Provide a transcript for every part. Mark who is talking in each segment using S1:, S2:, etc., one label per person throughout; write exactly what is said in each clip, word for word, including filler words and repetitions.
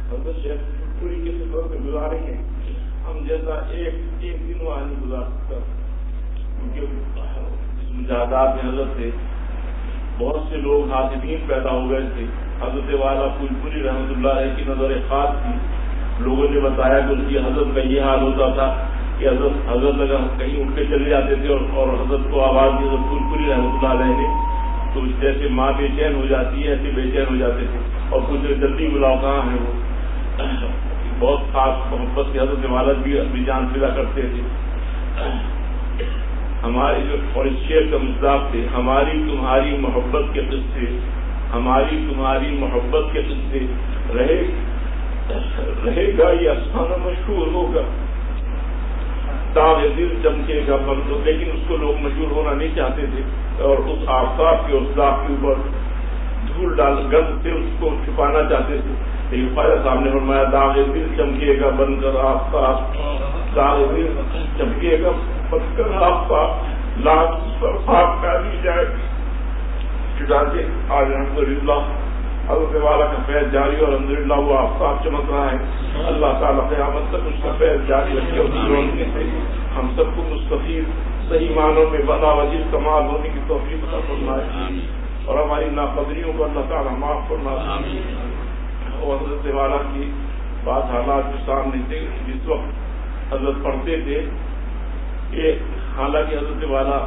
S1: حضرت شیخ پوری کے سفر میں گزارے ہیں، ہم جیسا ایک ایک دن وہاں نہیں گزار سکتا، کیونکہ اس مجاہدات میں حضرت سے بہت سے لوگ حاضرین پیدا ہو گئے تھے۔ حضرت والا پھول پوری رحمۃ اللہ علیہ کی نظر خاص تھی، لوگوں نے بتایا کہ اس کی حضرت کا یہ حال ہوتا تھا کہ حضرت حضرت اگر کہیں اٹھ کے چلے جاتے تھے اور, اور حضرت کو آواز دی حضرت پھول پوری رحمۃ اللہ علیہ نے، تو جیسے ماں بے چین ہو جاتی ہے ایسے بے چین ہو جاتے تھے اور کچھ جلدی بلاؤ کہاں ہے وہ۔ بہت خاص محبت سے حضرت والد بھی اپنی جان فدا کرتے تھے۔ ہماری جو اور اس شعر کا مصداق تھے، ہماری تمہاری محبت کے قصے، ہماری تمہاری محبت کے قصے، رہے رہے گا یہ افسانہ مشہور ہوگا، داغ دل چمکے گا بند، لیکن اس کو لوگ مشہور ہونا نہیں چاہتے تھے اور اس آفتاب کے اس داغ کے اوپر دھول ڈال گند سے اس کو چھپانا چاہتے تھے۔ لیکن خواجہ صاحب نے فرمایا داغ دل چمکے گا بن کر آفتاب، داغ دل چمکے گا بن کر آفتاب، لاکھ پر خاک ڈالی جائے گی۔ چنانچہ آج الحمدللہ حضرت والا کا فیض جاری اور الحمدللہ وہ آفتاب چمک رہا ہے۔ اللہ تعالیٰ قیامت تک اس کا فیض جاری رکھے اور اس روشنی سے ہم سب کو مستفید صحیح معنوں میں بلا وجیز کمال ہونے کی توفیق عطا فرمائے اور ہماری ناقدریوں کو اللہ تعالیٰ معاف فرمائے۔ اور حضرت والا کی بات حالات جو سامنے تھے جس وقت حضرت پڑھتے تھے کہ حالانکہ حضرت والا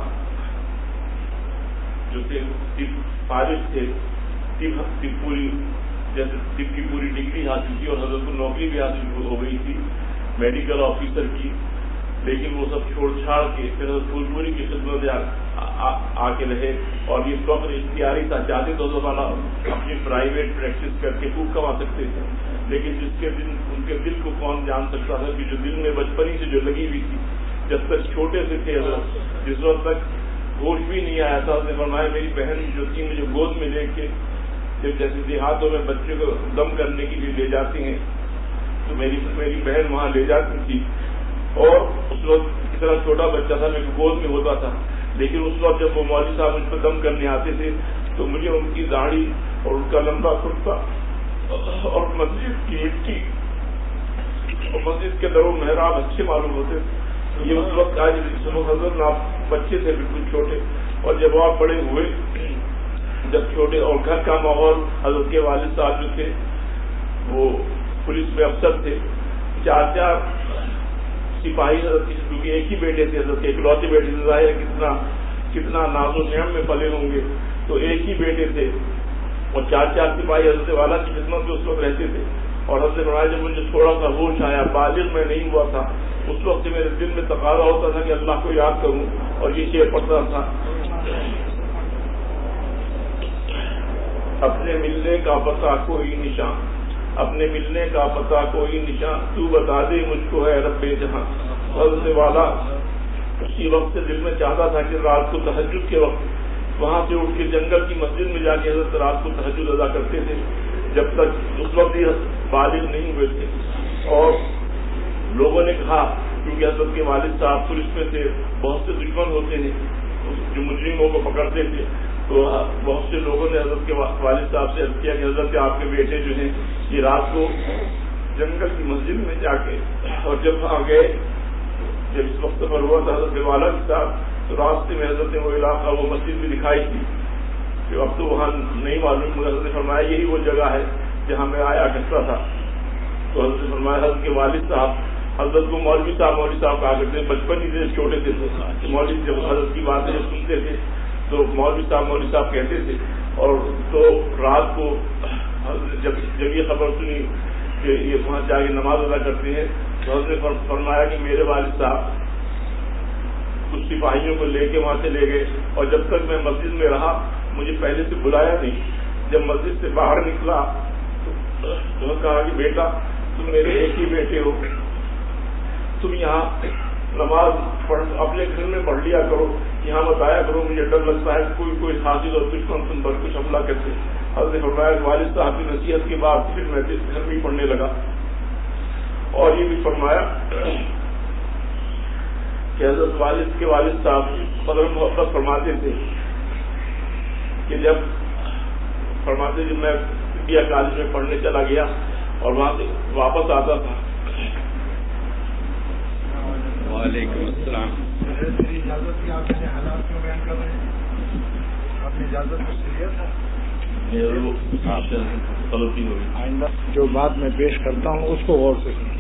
S1: جو تھے فارغ تھے، طب پوری جیسے طب کی پوری ڈگری حاصل کی اور حضرت کو نوکری بھی حاصل ہو گئی تھی میڈیکل آفیسر کی، لیکن وہ سب چھوڑ چھاڑ کے پھر حضرت پھول پوری کی خدمت آ کے رہے اور یہ فخر اختیاری تھا، چاہتے تو حضرت والا اپنی پرائیویٹ پریکٹس کر کے خوب کما سکتے تھے، لیکن جس کے دل ان کے دل کو کون جان سکتا تھا کہ جو دل میں بچپن ہی سے جو لگی ہوئی تھی جب تک چھوٹے سے تھے حضرت، جس وقت تک ہوش بھی نہیں آیا تھا، نے فرمایا میری بہن جو تھی مجھے گود میں لے کے جب جیسے دیہاتوں میں بچے کو دم کرنے کے لیے لے جاتی ہیں تو میری میری بہن وہاں لے جاتی تھی اور اس وقت اتنا چھوٹا بچہ تھا میرے گود میں ہوتا تھا، لیکن اس وقت جب وہ مولوی صاحب مجھ پہ دم کرنے آتے تھے تو مجھے ان کی داڑھی اور ان کا لمبا کرتا اور مسجد کی مٹی اور مسجد کے در و محراب اچھے معلوم ہوتے تھے۔ یہ اس وقت آج حضرت آپ بچے تھے بالکل چھوٹے، اور جب آپ بڑے ہوئے جب چھوٹے اور گھر کا ماحول، حضرت کے والد صاحب جو تھے وہ پولیس میں افسر تھے، چار چار سپاہی حضرت کی، کیونکہ ایک ہی بیٹے تھے حضرت کے، اکلوتے بیٹے تھے، ظاہر کتنا کتنا ناز و نعم میں پلے ہوں گے، تو ایک ہی بیٹے تھے اور چار چار سپاہی حضرت والا کی خدمت میں اس وقت رہتے تھے۔ اور حضرت فرمایا جب مجھے تھوڑا سا ہوش آیا، بالغ میں نہیں ہوا تھا، اس وقت میرے دل میں تقاضا ہوتا تھا کہ اللہ کو یاد کروں اور یہ شعر پڑھتا تھا، اپنے ملنے کا پتہ کوئی نشان، اپنے ملنے کا پتہ کوئی نشان، تو بتا دے مجھ کو ہے رب جہاں۔ حضرت والا اسی وقت سے دل میں چاہتا تھا کہ رات کو تہجد کے وقت وہاں سے اٹھ کے جنگل کی مسجد میں جا کے حضرت رات کو تہجد ادا کرتے تھے، جب تک اس وقت یہ بالغ نہیں ہوئے تھے۔ اور لوگوں نے کہا کیونکہ حضرت کے والد صاحب پولیس میں تھے، بہت سے دشمن ہوتے ہیں جو مجرموں کو پکڑتے تھے، تو بہت سے لوگوں نے حضرت کے والد صاحب سے عرض کیا کہ حضرت آپ کے بیٹے جو ہیں یہ رات کو جنگل کی مسجد میں جا کے، اور جب آ گئے جب اس وقت پر ہوا تھا حضرت والا کے ساتھ تو راستے میں حضرت نے وہ علاقہ وہ مسجد بھی دکھائی تھی کہ اب تو وہاں نہیں معلوم، حضرت نے فرمایا یہی وہ جگہ ہے جہاں میں آیا کرتا تھا۔ تو حضرت نے فرمایا حضرت کے والد صاحب حضرت کو مولوی صاحب مولوی صاحب کہا کرتے، بچپن ہی سے چھوٹے تھے تو مولوی جب حضرت کی باتیں جب سنتے تھے تو مولوی صاحب مولوی صاحب کہتے تھے، اور تو رات کو جب جب یہ خبر سنی کہ یہ وہاں جا کے نماز ادا کرتے ہیں تو حضرت نے فرمایا کہ میرے والد صاحب کچھ سپاہیوں کو لے کے وہاں سے لے گئے، اور جب تک میں مسجد میں رہا مجھے پہلے سے بلایا نہیں، جب مسجد سے باہر نکلا تو کہا کہ بیٹا تم میرے ایک ہی بیٹے ہو، تم یہاں نماز پڑھ اپنے گھر میں پڑھ لیا کرو، یہاں بتایا کرو، مجھے ڈر لگتا ہے کوئی کوئی حاصل اور دشمن تم پر کچھ حملہ کرتے۔ حضرت نے فرمایا والد صاحب کی نصیحت کے بعد پھر میں اس گھر میں ہی پڑھنے لگا۔ اور یہ بھی فرمایا کہ حضرت والد کے والد صاحب قدر محبت فرماتے تھے کہ جب فرماتے جب میں انڈیا کالج میں پڑھنے چلا گیا اور وہاں سے واپس آتا تھا.
S2: وعلیکم السلام.
S3: میری اجازت کی آپ نے حالات کیوں بیان کر رہے ہیں؟ آپ نے اجازت کو لیا تھا.
S1: غلطی ہوئی.
S3: آئندہ جو بات میں پیش کرتا ہوں اس کو غور سے سنیں.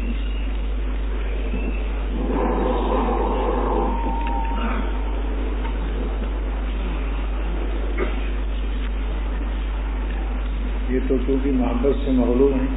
S3: یہ تو چونکہ محبت سے مغلوب ہیں،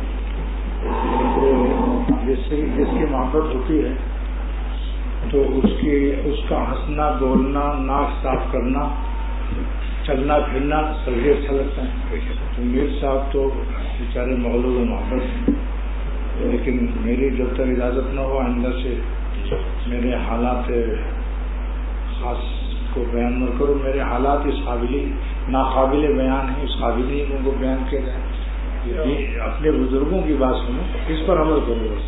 S3: جس سے جس کی محبت ہوتی ہے تو اس کی اس کا ہنسنا بولنا ناک صاف کرنا چلنا پھرنا سبھی اچھا لگتا ہے. تو میر صاحب تو بیچارے مغلوب محبت ہیں، لیکن میری جب تک اجازت نہ ہو آئندہ سے میرے حالات خاص کو بیان نہ کرو. میرے حالات اس قابل ناقابل بیان ہیں، اس قابل ہی ان کو بیان کیا جائے. اپنے بزرگوں کی بات سنو، اس پر عمل کرو. بس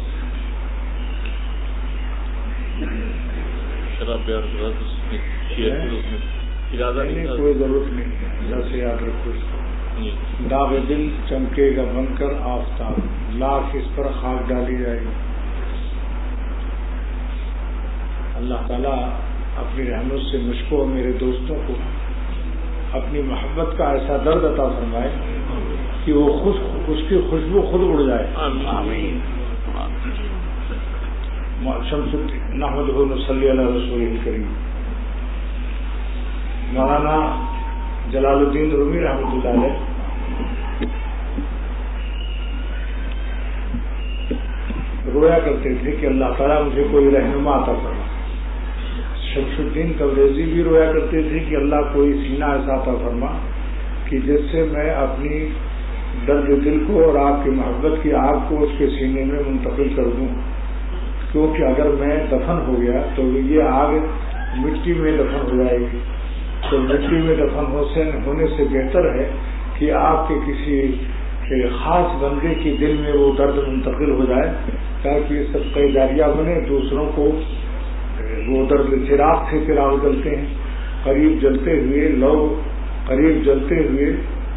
S3: کوئی ضرورت نہیں ہے، اللہ سے یاد رکھو اس کو. داغ دل چمکے گا بن کر آفتاب، لاکھ اس پر خاک ڈالی جائے گی. اللہ تعالیٰ اپنی رحمت سے مجھ کو اور میرے دوستوں کو اپنی محبت کا ایسا درد عطا فرمائے کہ وہ خود اس کی خوشبو خود اڑ جائے. آمین. شمس نحمدہ ونصلی علی رسول الکریم. مولانا جلال الدین رومی رحمۃ اللہ علیہ رویا کرتے تھے کہ اللہ تعالیٰ مجھے کوئی رہنما عطا فرما. شمس الدین تبریزی بھی رویا کرتے تھے کہ اللہ کوئی سینہ ایسا عطا فرما کہ جس سے میں اپنی درد دل کو اور آپ کی محبت کی آگ کو اس کے سینے میں منتقل کر دوں، کیونکہ اگر میں دفن ہو گیا تو یہ آگ مٹی میں دفن ہو جائے گی. تو مٹی میں دفن ہونے سے بہتر ہے کہ آپ کے کسی خاص بندے کے دل میں وہ درد منتقل ہو جائے تاکہ سب کا جاریہ بنے، دوسروں کو وہ درد چراغ سے چراغ جلتے ہیں. قریب جلتے ہوئے لو قریب جلتے ہوئے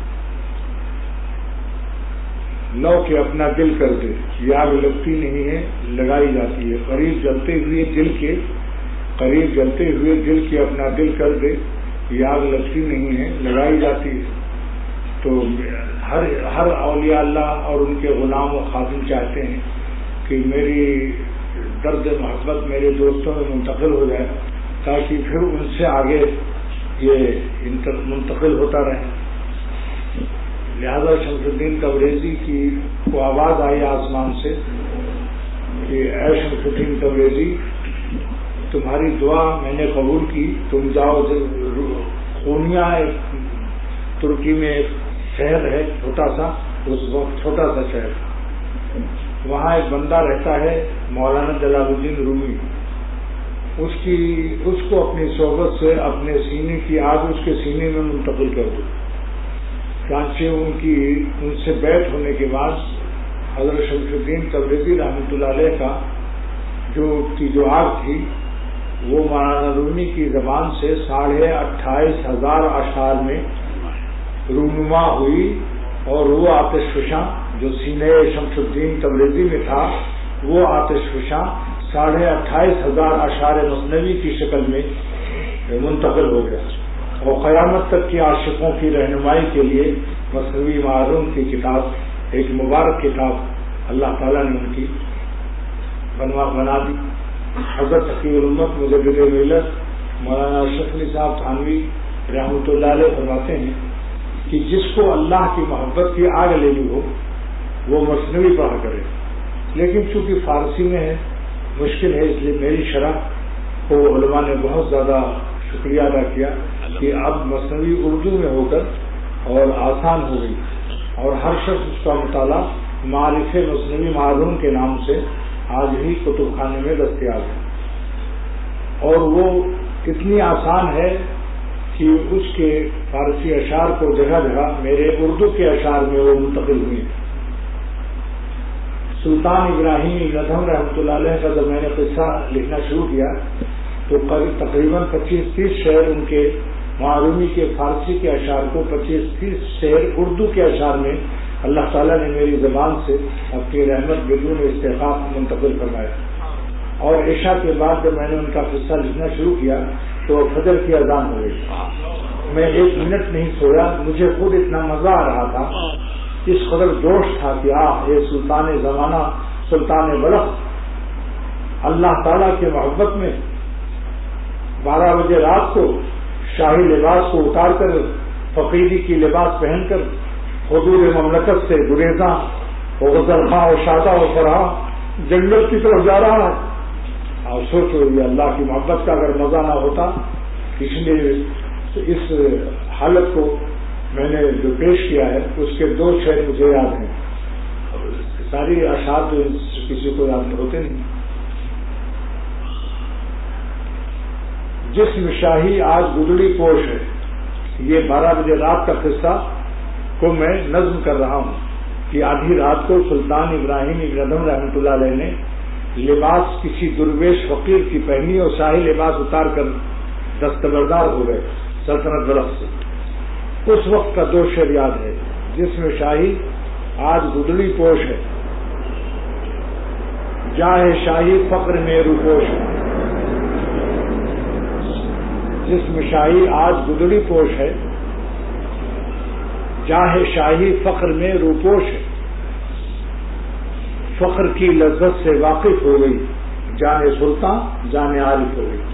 S3: لو کے اپنا دل کر دے، یہ آگ لگتی نہیں ہے لگائی جاتی ہے. قریب جلتے ہوئے دل کے قریب جلتے ہوئے دل کے اپنا دل کر دے، یہ آگ لگتی نہیں ہے لگائی جاتی ہے. تو ہر ہر اولیاء اللہ اور ان کے غلام و خادم چاہتے ہیں کہ میری درد محبت میرے دوستوں میں منتقل ہو جائے تاکہ پھر ان سے آگے یہ منتقل ہوتا رہے. لہذا شمس الدین تبریزی کی کو آواز آئی آسمان سے کہ اے شمس الدین تبریزی، تمہاری دعا میں نے قبول کی، تم جاؤ. خونیا ایک ترکی میں ایک شہر ہے چھوٹا سا، اس وقت چھوٹا سا شہر، وہاں ایک بندہ رہتا ہے مولانا جلال الدین رومی. اس کی اس کو اپنی صحبت سے اپنے سینے کی آگ اس کے سینے میں منتقل کر دو. چانچہ ان کی ان سے بیعت ہونے کے بعد حضرت شمس الدین تبریزی رحمۃ اللہ علیہ کا جو کی جو آگ تھی وہ مولانا رومی کی زبان سے ساڑھے اٹھائیس ہزار اشعار میں رونما ہوئی، اور وہ آتش فشاں جو سینے شمس الدین تبریزی میں تھا وہ آتش فشاں ساڑھے اٹھائیس ہزار اشعار مثنوی کی شکل میں منتقل ہو گیا. اور قیامت تک کے عاشقوں کی رہنمائی کے لیے مثنوی معروم کی کتاب، ایک مبارک کتاب اللہ تعالیٰ نے ان کی بنوا بنا دی. حضرت تقی الامت مجدد ملت مولانا اشرف علی صاحب تھانوی رحمۃ اللہ علیہ فرماتے ہیں کہ جس کو اللہ کی محبت کی آگ لینی ہو وہ مثنوی پڑھا کرے. لیکن چونکہ فارسی میں ہے مشکل ہے، اس لیے میری شرح کو علماء نے بہت زیادہ شکریہ ادا کیا کہ اب مثنوی اردو میں ہو کر اور آسان ہو گئی، اور ہر شخص اس کا مطالعہ معارف مثنوی معلوم کے نام سے آج ہی کتب خانے میں دستیاب ہے. اور وہ اتنی آسان ہے کہ اس کے فارسی اشعار کو جگہ جگہ میرے اردو کے اشعار میں وہ منتقل ہوئے. سلطان ابراہیم ندھم رحمۃ اللہ علیہ کا جب میں نے قصہ لکھنا شروع کیا تو تقریباً پچیس تیس شعر ان کے معرومی کے فارسی کے اشعار کو پچیس تیس شعر اردو کے اشعار میں اللہ تعالیٰ نے میری زبان سے اپنی رحمت بدون استحقاق منتقل فرمایا. اور عشاء کے بعد جب میں نے ان کا قصہ لکھنا شروع کیا تو فجر کی اذان ہو گئی. میں ایک منٹ نہیں سویا. مجھے خود اتنا مزہ آ رہا تھا, اس قدر جوش تھا کہ آہ یہ سلطان زمانہ سلطان بلخ اللہ تعالیٰ کے محبت میں بارہ بجے رات کو شاہی لباس کو اتار کر فقیری کی لباس پہن کر حضور مملکت سے گریزاں و غزل خواں و شادہ و فرحاں جنگل کی طرف جا رہا ہے. اور سوچو یہ اللہ کی محبت کا اگر مزہ نہ ہوتا. اس لیے اس حالت کو میں نے جو پیش کیا ہے اس کے دو شعر مجھے یاد ہیں. ساری اشعار تو کسی کو یاد ہوتے نہیں. جسم شاہی آج گدڑی پوش ہے. یہ بارہ بجے رات کا قصہ کو میں نظم کر رہا ہوں کہ آدھی رات کو سلطان ابراہیم ابن ادھم رحمۃ اللہ علیہ نے لباس کسی درویش فقیر کی پہنی اور شاہی لباس اتار کر دستبردار ہو گئے سلطنت بلخ سے. اس وقت کا دو شعر یاد ہے. جسم شاہی آج گدڑی پوش ہے, جاہ شاہی فقر میں روپوش ہے. جسم شاہی آج گدڑی پوش ہے, جاہ شاہی فقر میں روپوش ہے. فقر کی لذت سے واقف ہو گئی جان سلطان جان عارف ہو گئی.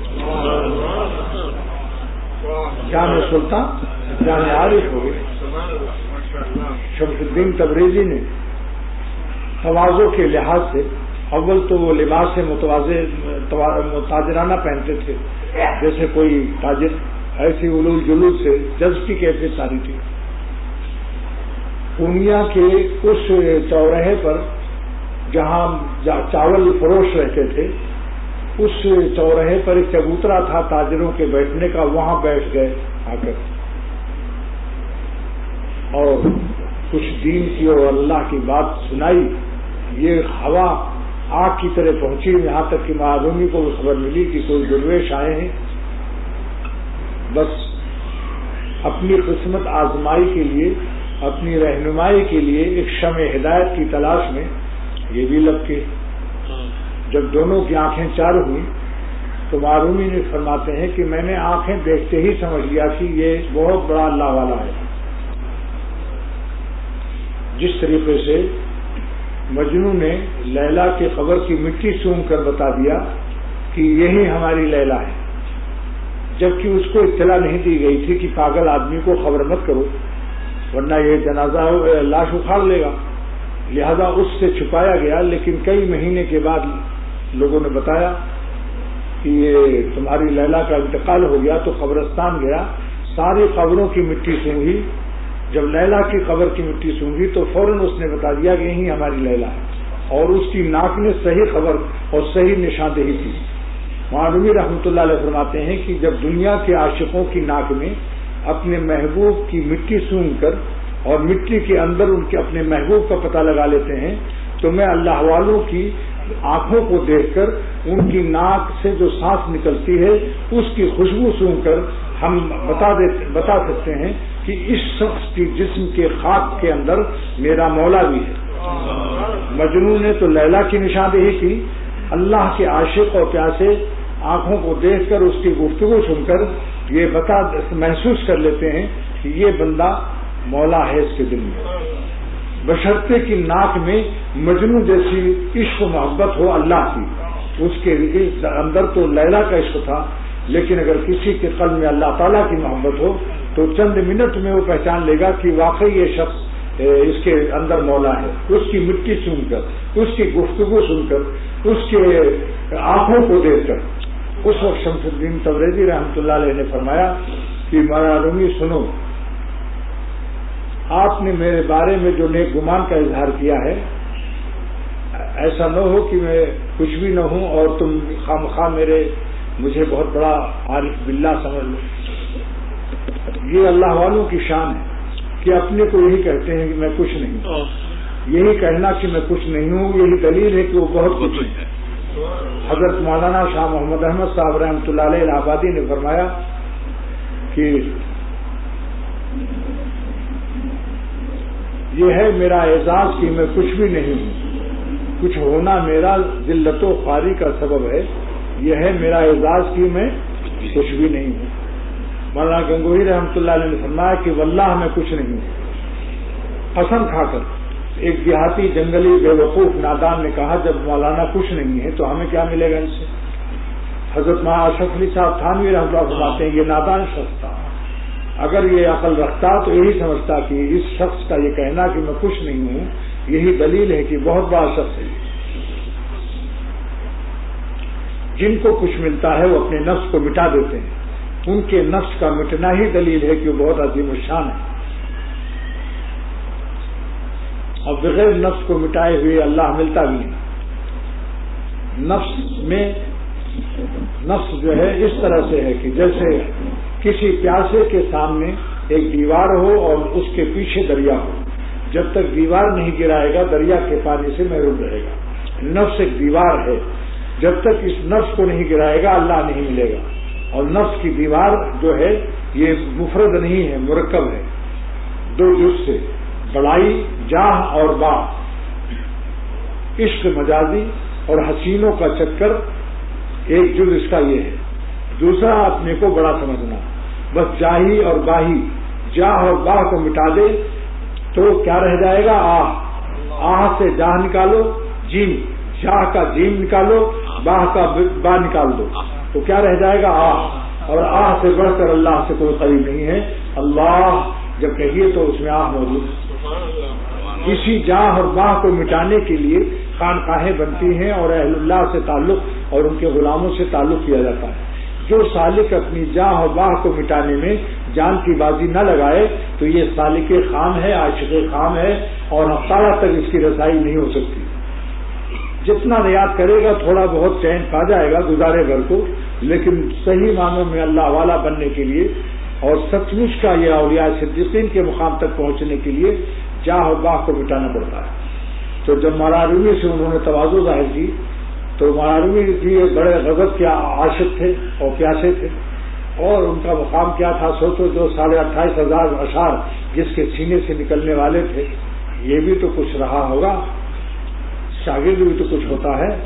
S3: جان سلطان جان عارف ہو گئی. شمس الدین تبریزی نے تواضع کے لحاظ سے اول تو وہ لباس متواضع تاجرانہ پہنتے تھے جیسے کوئی تاجر, ایسی علول جلول سے جذب کی کیفیت ساری تھی. پورنیا کے اس چوراہے پر جہاں چاول فروش رہتے تھے اس چوراہے پر ایک چبوترا تھا تاجروں کے بیٹھنے کا. وہاں بیٹھ گئے آ کر اور کچھ دین کی اور اللہ کی بات سنائی. یہ ہوا آگ کی طرح پہنچی یہاں تک کہ معلومی کو خبر ملی کہ کوئی درویش آئے ہیں. بس اپنی قسمت آزمائی کے لیے, اپنی رہنمائی کے لیے ایک شمع ہدایت کی تلاش میں یہ بھی لگ کے جب دونوں کی آنکھیں چار ہوئی تو معلومی نے فرماتے ہیں کہ میں نے آنکھیں دیکھتے ہی سمجھ لیا کہ یہ بہت بڑا اللہ والا ہے. جس طریقے سے مجنو نے لیلا کے قبر کی مٹی سونگ کر بتا دیا کہ یہی ہماری لیلا ہے, جبکہ اس کو اطلاع نہیں دی گئی تھی کہ پاگل آدمی کو خبر مت کرو ورنہ یہ جنازہ لاش اکھاڑ لے گا. لہذا اس سے چھپایا گیا. لیکن کئی مہینے کے بعد لوگوں نے بتایا کہ یہ تمہاری لیلا کا انتقال ہو گیا. تو قبرستان گیا, ساری قبروں کی مٹی سونگی. جب لیلا کی قبر کی مٹی سونگی تو فوراً اس نے بتا دیا کہ یہی ہماری لیلا ہے, اور اس کی ناک میں صحیح خبر اور صحیح نشاندہی تھی. معلومی رحمۃ اللہ علیہ فرماتے ہیں کہ جب دنیا کے عاشقوں کی ناک میں اپنے محبوب کی مٹی سونگ کر اور مٹی کے اندر ان کے اپنے محبوب کا پتہ لگا لیتے ہیں تو میں اللہ والوں کی آنکھوں کو دیکھ کر ان کی ناک سے جو سانس نکلتی ہے اس کی خوشبو سونگ کر ہم بتا دیتے بتا سکتے ہیں کہ اس شخص کی جسم کے خاک کے اندر میرا مولا بھی ہے. مجنون نے تو لیلا کی نشاندہی کی. اللہ کے عاشق اور پیاسے آنکھوں کو دیکھ کر اس کی گفتگو سن کر یہ بتا محسوس کر لیتے ہیں کہ یہ بندہ مولا ہے اس کے دل میں, بشرطے کی ناک میں مجنو جیسی عشق و محبت ہو اللہ کی. اس کے اندر تو لیلا کا عشق تھا, لیکن اگر کسی کے قلب میں اللہ تعالیٰ کی محبت ہو تو چند منٹ میں وہ پہچان لے گا کہ واقعی یہ شخص اس کے اندر مولا ہے. اس کی مٹی سن کر, اس کی گفتگو سن کر, اس کے آنکھوں کو دیکھ کر. اس وقت شمس الدین تبریزی رحمۃ اللہ علیہ نے فرمایا کہ مولانا رومی سنو, آپ نے میرے بارے میں جو نیک گمان کا اظہار کیا ہے ایسا نہ ہو کہ میں کچھ بھی نہ ہوں اور تم خامخواہ میرے مجھے بہت بڑا عارف باللہ سمجھ لو. یہ اللہ والوں کی شان ہے کہ اپنے کو یہی کہتے ہیں کہ میں کچھ نہیں ہوں. یہی کہنا کہ میں کچھ نہیں ہوں یہی دلیل ہے کہ وہ بہت کچھ ہے. حضرت مولانا شاہ محمد احمد صاحب رحمۃ اللہ علیہ الہ آبادی نے فرمایا کہ یہ ہے میرا اعزاز کہ میں کچھ بھی نہیں ہوں، کچھ ہونا میرا ذلت و خواری کا سبب ہے، یہ ہے میرا اعزاز کہ میں کچھ بھی نہیں ہوں۔ مولانا گنگوہی رحمۃ اللہ علیہ نے فرمایا کہ واللہ میں کچھ نہیں ہوں۔ قسم کھا کر ایک دیہاتی جنگلی بے وقوف نادان نے کہا جب مولانا کچھ نہیں ہے تو ہمیں کیا ملے گا ان سے؟ حضرت مولانا اشرف علی صاحب تھانوی رحمۃ اللہ فرماتے ہیں یہ نادان شخص تھا، اگر یہ عقل رکھتا تو یہی سمجھتا کہ اس شخص کا یہ کہنا کہ میں کچھ نہیں ہوں یہی دلیل ہے کہ بہت بڑا شخص ہے۔ جن کو کچھ ملتا ہے وہ اپنے نفس کو مٹا دیتے ہیں، ان کے نفس کا مٹنا ہی دلیل ہے کہ وہ بہت عظیم الشان ہے۔ اور بغیر نفس کو مٹائے ہوئے اللہ ملتا بھی نہیں۔ نفس میں نفس جو ہے اس طرح سے ہے کہ جیسے کسی پیاسے کے سامنے ایک دیوار ہو اور اس کے پیچھے دریا ہو، جب تک دیوار نہیں گرائے گا دریا کے پانی سے محروم رہے گا۔ نفس ایک دیوار ہے، جب تک اس نفس کو نہیں گرائے گا اللہ نہیں ملے گا۔ اور نفس کی دیوار جو ہے یہ مفرد نہیں ہے، مرکب ہے، دو جز سے، بڑائی جاہ اور باہ، عشق مجازی اور حسینوں کا چکر ایک جز اس کا یہ ہے۔ دوسرا اپنے کو بڑا سمجھنا، بس جاہی اور باہی، جاہ اور باہ کو مٹا دے تو کیا رہ جائے گا؟ آہ، آہ سے جاہ نکالو، جیم، جاہ کا جیم نکالو، باہ کا با نکال دو تو کیا رہ جائے گا؟ آہ۔ اور آہ سے بڑھ کر اللہ سے کوئی قریب نہیں ہے۔ اللہ جب کہیے تو اس میں آہ موجود ہے۔ اسی جاہ اور باہ کو مٹانے کے لیے خانقاہیں بنتی ہیں اور اہل اللہ سے تعلق اور ان کے غلاموں سے تعلق کیا جاتا ہے۔ جو سالک اپنی جاہ اور باہ کو مٹانے میں جان کی بازی نہ لگائے تو یہ سالک خام ہے، عاشق خام ہے اور افطارہ تک اس کی رسائی نہیں ہو سکتی۔ جتنا ریاض کرے گا تھوڑا بہت چین پا جائے گا گزارے بھر کو، لیکن صحیح معنوں میں اللہ والا بننے کے لیے اور سچ مچ کا یہ اولیاء صدیقین کے مقام تک پہنچنے کے لیے جاہ اور باہ کو مٹانا پڑتا ہے۔ تو جب مولانا رومی سے انہوں نے تواضع ظاہر کی تو مولانا رومی بھی بڑے غضب کے عاشق تھے اور پیاسے تھے، اور ان کا مقام کیا تھا سوچو، جو ساڑھے اٹھائیس ہزار اشعار جس کے سینے سے نکلنے والے تھے، یہ بھی تو کچھ رہا ہوگا، شاگرد بھی تو کچھ ہوتا ہے۔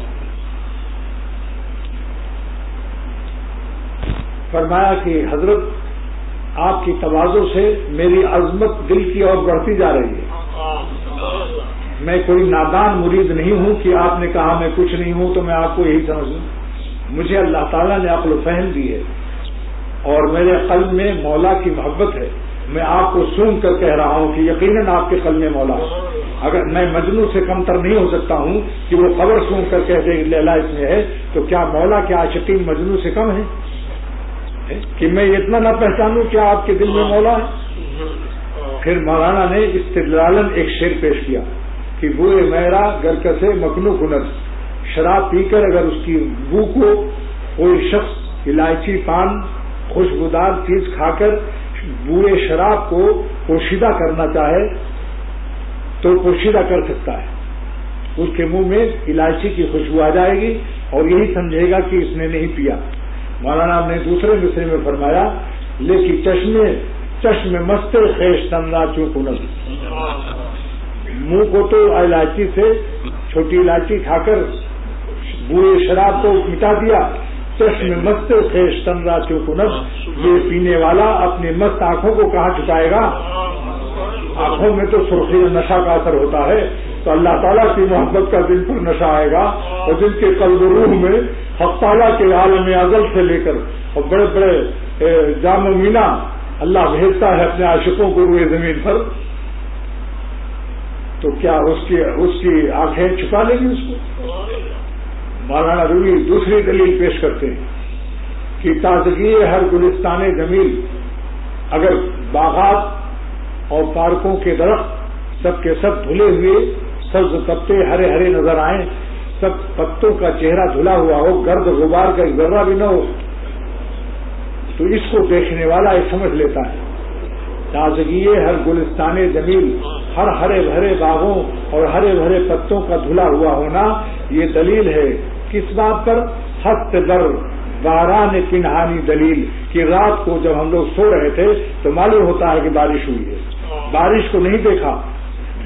S3: فرمایا کہ حضرت آپ کی تواضع سے میری عظمت دل کی اور بڑھتی جا رہی ہے۔ میں کوئی نادان مرید نہیں ہوں کہ آپ نے کہا میں کچھ نہیں ہوں تو میں آپ کو یہی سمجھ لوں۔ مجھے اللہ تعالیٰ نے عقل و فہم دی ہے اور میرے قلب میں مولا کی محبت ہے۔ میں آپ کو سن کر کہہ رہا ہوں کہ یقیناً آپ کے قلب میں مولا ہے۔ اگر میں مجنوں سے کمتر نہیں ہو سکتا ہوں کہ وہ خبر سن کر کہہ دے لیلا اس میں ہے، تو کیا مولا کے عاشقین مجنوں سے کم ہیں کہ میں اتنا نہ پہچانوں کہ آپ کے دل میں مولا ہے؟ پھر مولانا نے استدلالن ایک شعر پیش کیا کہ بوئے میرا گرکسے مکنو کنس، شراب پی کر اگر اس کی بو کو کوئی شخص الائچی پان خوشبودار چیز کھا کر بوئے شراب کو پوشیدہ کرنا چاہے تو پوشیدہ کر سکتا ہے، اس کے منہ میں الائچی کی خوشبو آ جائے گی اور یہی سمجھے گا کہ اس نے نہیں پیا۔ مولانا نے دوسرے مصرے میں فرمایا لیکن چشمے چشم مست خیش تندا چوکنس، منہ کو تو الائچی سے چھوٹی الائچی کھا کر بوئے شراب کو مٹا دیا، چشم مست خیش تندا چوکنس، یہ پینے والا اپنی مست آنکھوں کو کہاں چھپائے گا؟ آنکھوں میں تو سرخی نشہ کا اثر ہوتا ہے، تو اللہ تعالیٰ کی محبت کا دل پر نشہ آئے گا، اور جن کے قلب و روح میں حق تعالیٰ کے عالم ازل سے لے کر اور بڑے بڑے جام و مینا اللہ بھیجتا ہے اپنے عاشقوں کو روئے زمین پر، تو کیا اس کی اس کی آنکھیں چھپا لیں گی اس کو؟ مولانا رومی دوسری دلیل پیش کرتے ہیں کہ تازگی ہر گلستان جمیل، اگر باغات اور پارکوں کے درخت سب کے سب دھلے ہوئے سبز پتے ہرے ہرے نظر آئیں، سب پتوں کا چہرہ دھلا ہوا ہو، گرد غبار کا ایک ذرہ بھی نہ ہو، تو اس کو دیکھنے والا یہ سمجھ لیتا ہے تازگی ہر گلستان جمیل، ہر ہرے بھرے باغوں اور ہرے بھرے پتوں کا دھلا ہوا ہونا یہ دلیل ہے کس بات پر؟ ہست در باران پنہانی دلیل، کہ رات کو جب ہم لوگ سو رہے تھے تو معلوم ہوتا ہے کہ بارش ہوئی ہے، بارش کو نہیں دیکھا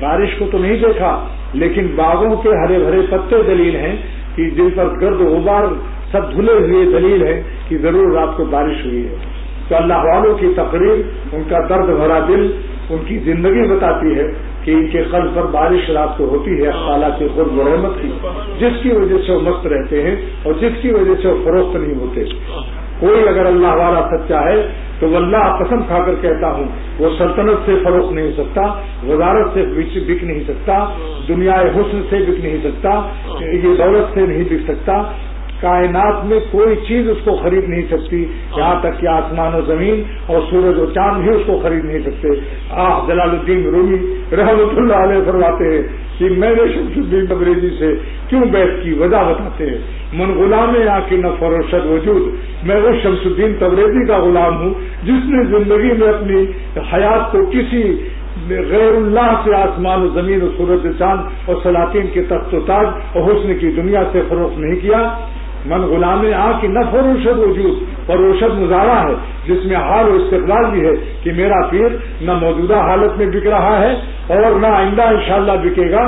S3: بارش کو تو نہیں دیکھا لیکن باغوں کے ہرے بھرے پتے دلیل ہیں کہ جن پر گرد غبار سب دھلے ہوئے دلیل ہے کہ ضرور رات کو بارش ہوئی ہے. تو اللہ والوں کی تقریر، ان کا درد بھرا دل، ان کی زندگی بتاتی ہے کہ ان کے قلب پر بارش رات کو ہوتی ہے اللہ تعالیٰ کے قرب و رحمت کی، جس کی وجہ سے وہ مست رہتے ہیں اور جس کی وجہ سے وہ فروخت نہیں ہوتے. کوئی اگر اللہ والا سچا ہے تو واللہ قسم کھا کر کہتا ہوں وہ سلطنت سے فروخت نہیں ہو سکتا، وزارت سے بک نہیں سکتا، دنیا حسن سے بک نہیں سکتا، یہ دولت سے نہیں بک سکتا. کائنات میں کوئی چیز اس کو خرید نہیں سکتی، یہاں تک کہ آسمان و زمین اور سورج و چاند بھی اس کو خرید نہیں سکتے. آہ جلال الدین رومی رحمۃ اللہ علیہ فرماتے ہیں کہ میں نے شمس الدین تبریزی سے کیوں بیعت کی، وجہ بتاتے ہیں. من غلام آ کی نہ فروشد وجود، میں وہ شمس الدین تبریزی کا غلام ہوں جس نے زندگی میں اپنی حیات کو کسی غیر اللہ سے، آسمان و زمین و سورج چاند اور سلاطین کے تخت و تاج اور حسن کی دنیا سے فروخت نہیں کیا. من غلام آ کی نہ فروشد وجود، فروشد مظاہرہ ہے جس میں حال و استقبال بھی ہے کہ میرا پیر نہ موجودہ حالت میں بک رہا ہے اور نہ آئندہ انشاءاللہ بکے گا.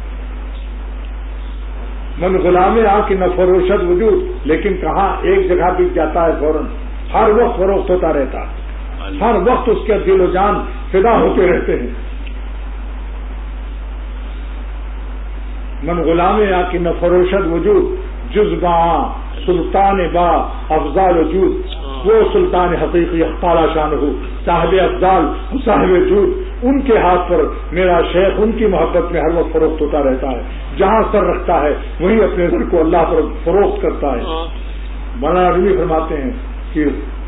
S3: من غلام آ کی نہ فروشد وجود، لیکن کہاں ایک جگہ بک جاتا ہے فوراً، ہر وقت فروخت ہوتا رہتا ہے، ہر وقت اس کے دل و جان فدا ہوتے رہتے ہیں. من غلام آ کی نہ فروشد وجود، جز با سلطان با افضال وجود، وہ سلطان حقیقی تعالی شان ہو، صاحب افضال صاحب وجود، ان کے ہاتھ پر میرا شیخ ان کی محبت میں ہر وقت فروخت ہوتا رہتا ہے. جہاں سر رکھتا ہے وہیں اپنے سر کو اللہ پر فروخت کرتا ہے. مولانا رومی فرماتے ہیں کہ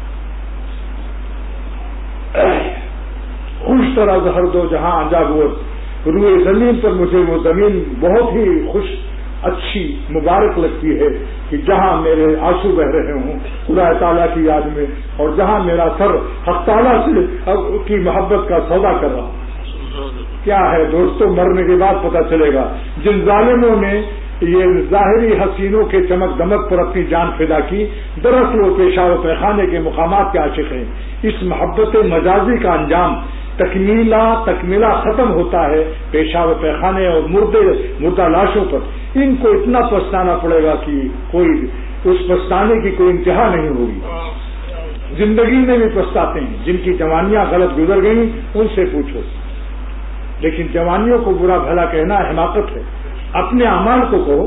S3: خوش طرح زہر دو جہاں انجا گوت، روئے زمین پر مجھے وہ زمین بہت ہی خوش اچھی مبارک لگتی ہے کہ جہاں میرے آنسو بہ رہے ہوں خدا تعالیٰ کی یاد میں، اور جہاں میرا سر حق تعالیٰ سے کی محبت کا سودا کر رہا. کیا ہے دوستوں، مرنے کے بعد پتہ چلے گا. جن ظالموں نے یہ ظاہری حسینوں کے چمک دمک پر اپنی جان فدا کی، دراصل وہ پیشہ و پیخانے کے مقامات کے عاشق ہیں. اس محبت مجازی کا انجام تکمیلہ تکمیلہ ختم ہوتا ہے پیشہ و پیخانے اور مردے مردہ لاشوں پر. ان کو اتنا پچھتانا پڑے گا کہ کوئی اس پچھتانے کی کوئی انتہا نہیں ہوگی. زندگی میں بھی پچھتاتے ہیں، جن کی جوانیاں غلط گزر گئیں ان سے پوچھو. لیکن جوانیوں کو برا بھلا کہنا حماقت ہے، اپنے اعمال کو کہو.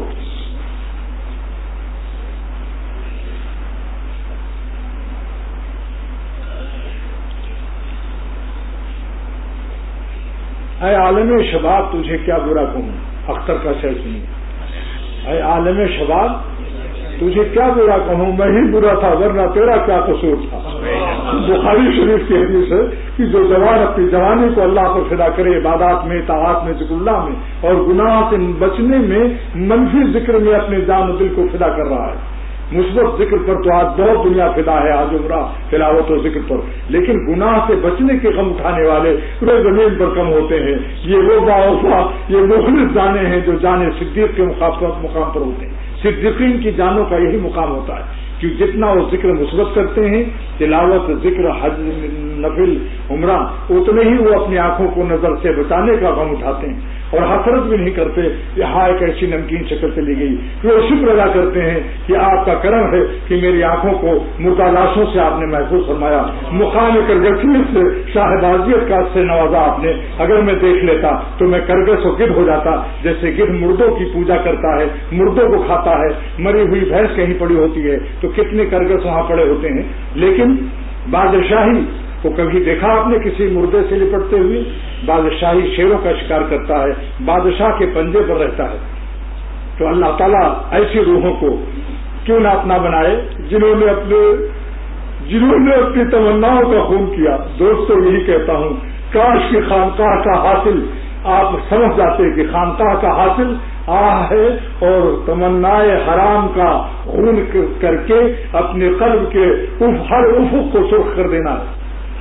S3: اے عالم شباب تجھے کیا برا کہوں، اختر کا شعر سنیے. اے عالم شباب تجھے کیا برا کہوں، میں ہی برا تھا ورنہ تیرا کیا قصور تھا. بخاری شریف کی حدیث ہے کہ جو جوان اپنی جوانی کو اللہ پر فدا کرے، عبادات میں، طاعات میں، ذکر اللہ میں اور گناہ سے بچنے میں، منفی ذکر میں اپنے جان و دل کو فدا کر رہا ہے. مثبت ذکر پر تو آج بہت دنیا فدا ہے، آج عمرہ تلاوت و ذکر پر، لیکن گناہ سے بچنے کے غم اٹھانے والے پورے زمین پر کم ہوتے ہیں. یہ وہ باوفا، یہ مخلص جانے ہیں جو جانے صدیق کے مقام پر ہوتے ہیں. صدیقین کی جانوں کا یہی مقام ہوتا ہے کہ جتنا وہ ذکر مثبت کرتے ہیں، تلاوت، ذکر، حج، نفل، عمرہ، اتنے ہی وہ اپنی آنکھوں کو نظر سے بچانے کا غم اٹھاتے ہیں اور حسرت بھی نہیں کرتے کہ ہاں ایک ایسی نمکین شکل سے لی گئی. وہ شکر ادا کرتے ہیں کہ آپ کا کرم ہے کہ میری آنکھوں کو مردہ لاشوں سے آپ نے محفوظ فرمایا، مقام کرگسیت سے، شاہبازیت کا سے نوازا آپ نے. اگر میں دیکھ لیتا تو میں کرگس و گدھ ہو جاتا. جیسے گدھ مردوں کی پوجا کرتا ہے، مردوں کو کھاتا ہے، مری ہوئی بھینس کہیں پڑی ہوتی ہے تو کتنے کرگس وہاں پڑے ہوتے ہیں. لیکن بادشاہی کو کبھی دیکھا آپ نے کسی مردے سے لپٹتے ہوئے؟ بادشاہی شیروں کا شکار کرتا ہے، بادشاہ کے پنجے پر رہتا ہے. تو اللہ تعالیٰ ایسی روحوں کو کیوں نہ اپنا بنائے جنہوں نے اپنے جنہوں نے اپنی تمناؤں کا خون کیا. دوستوں یہی کہتا ہوں، کاش کی خانقاہ کا حاصل آپ سمجھ جاتے کہ خانقاہ کا حاصل آہ ہے اور تمنائے حرام کا خون کر کے اپنے قلب کے ہر افق کو سرخ کر دینا ہے.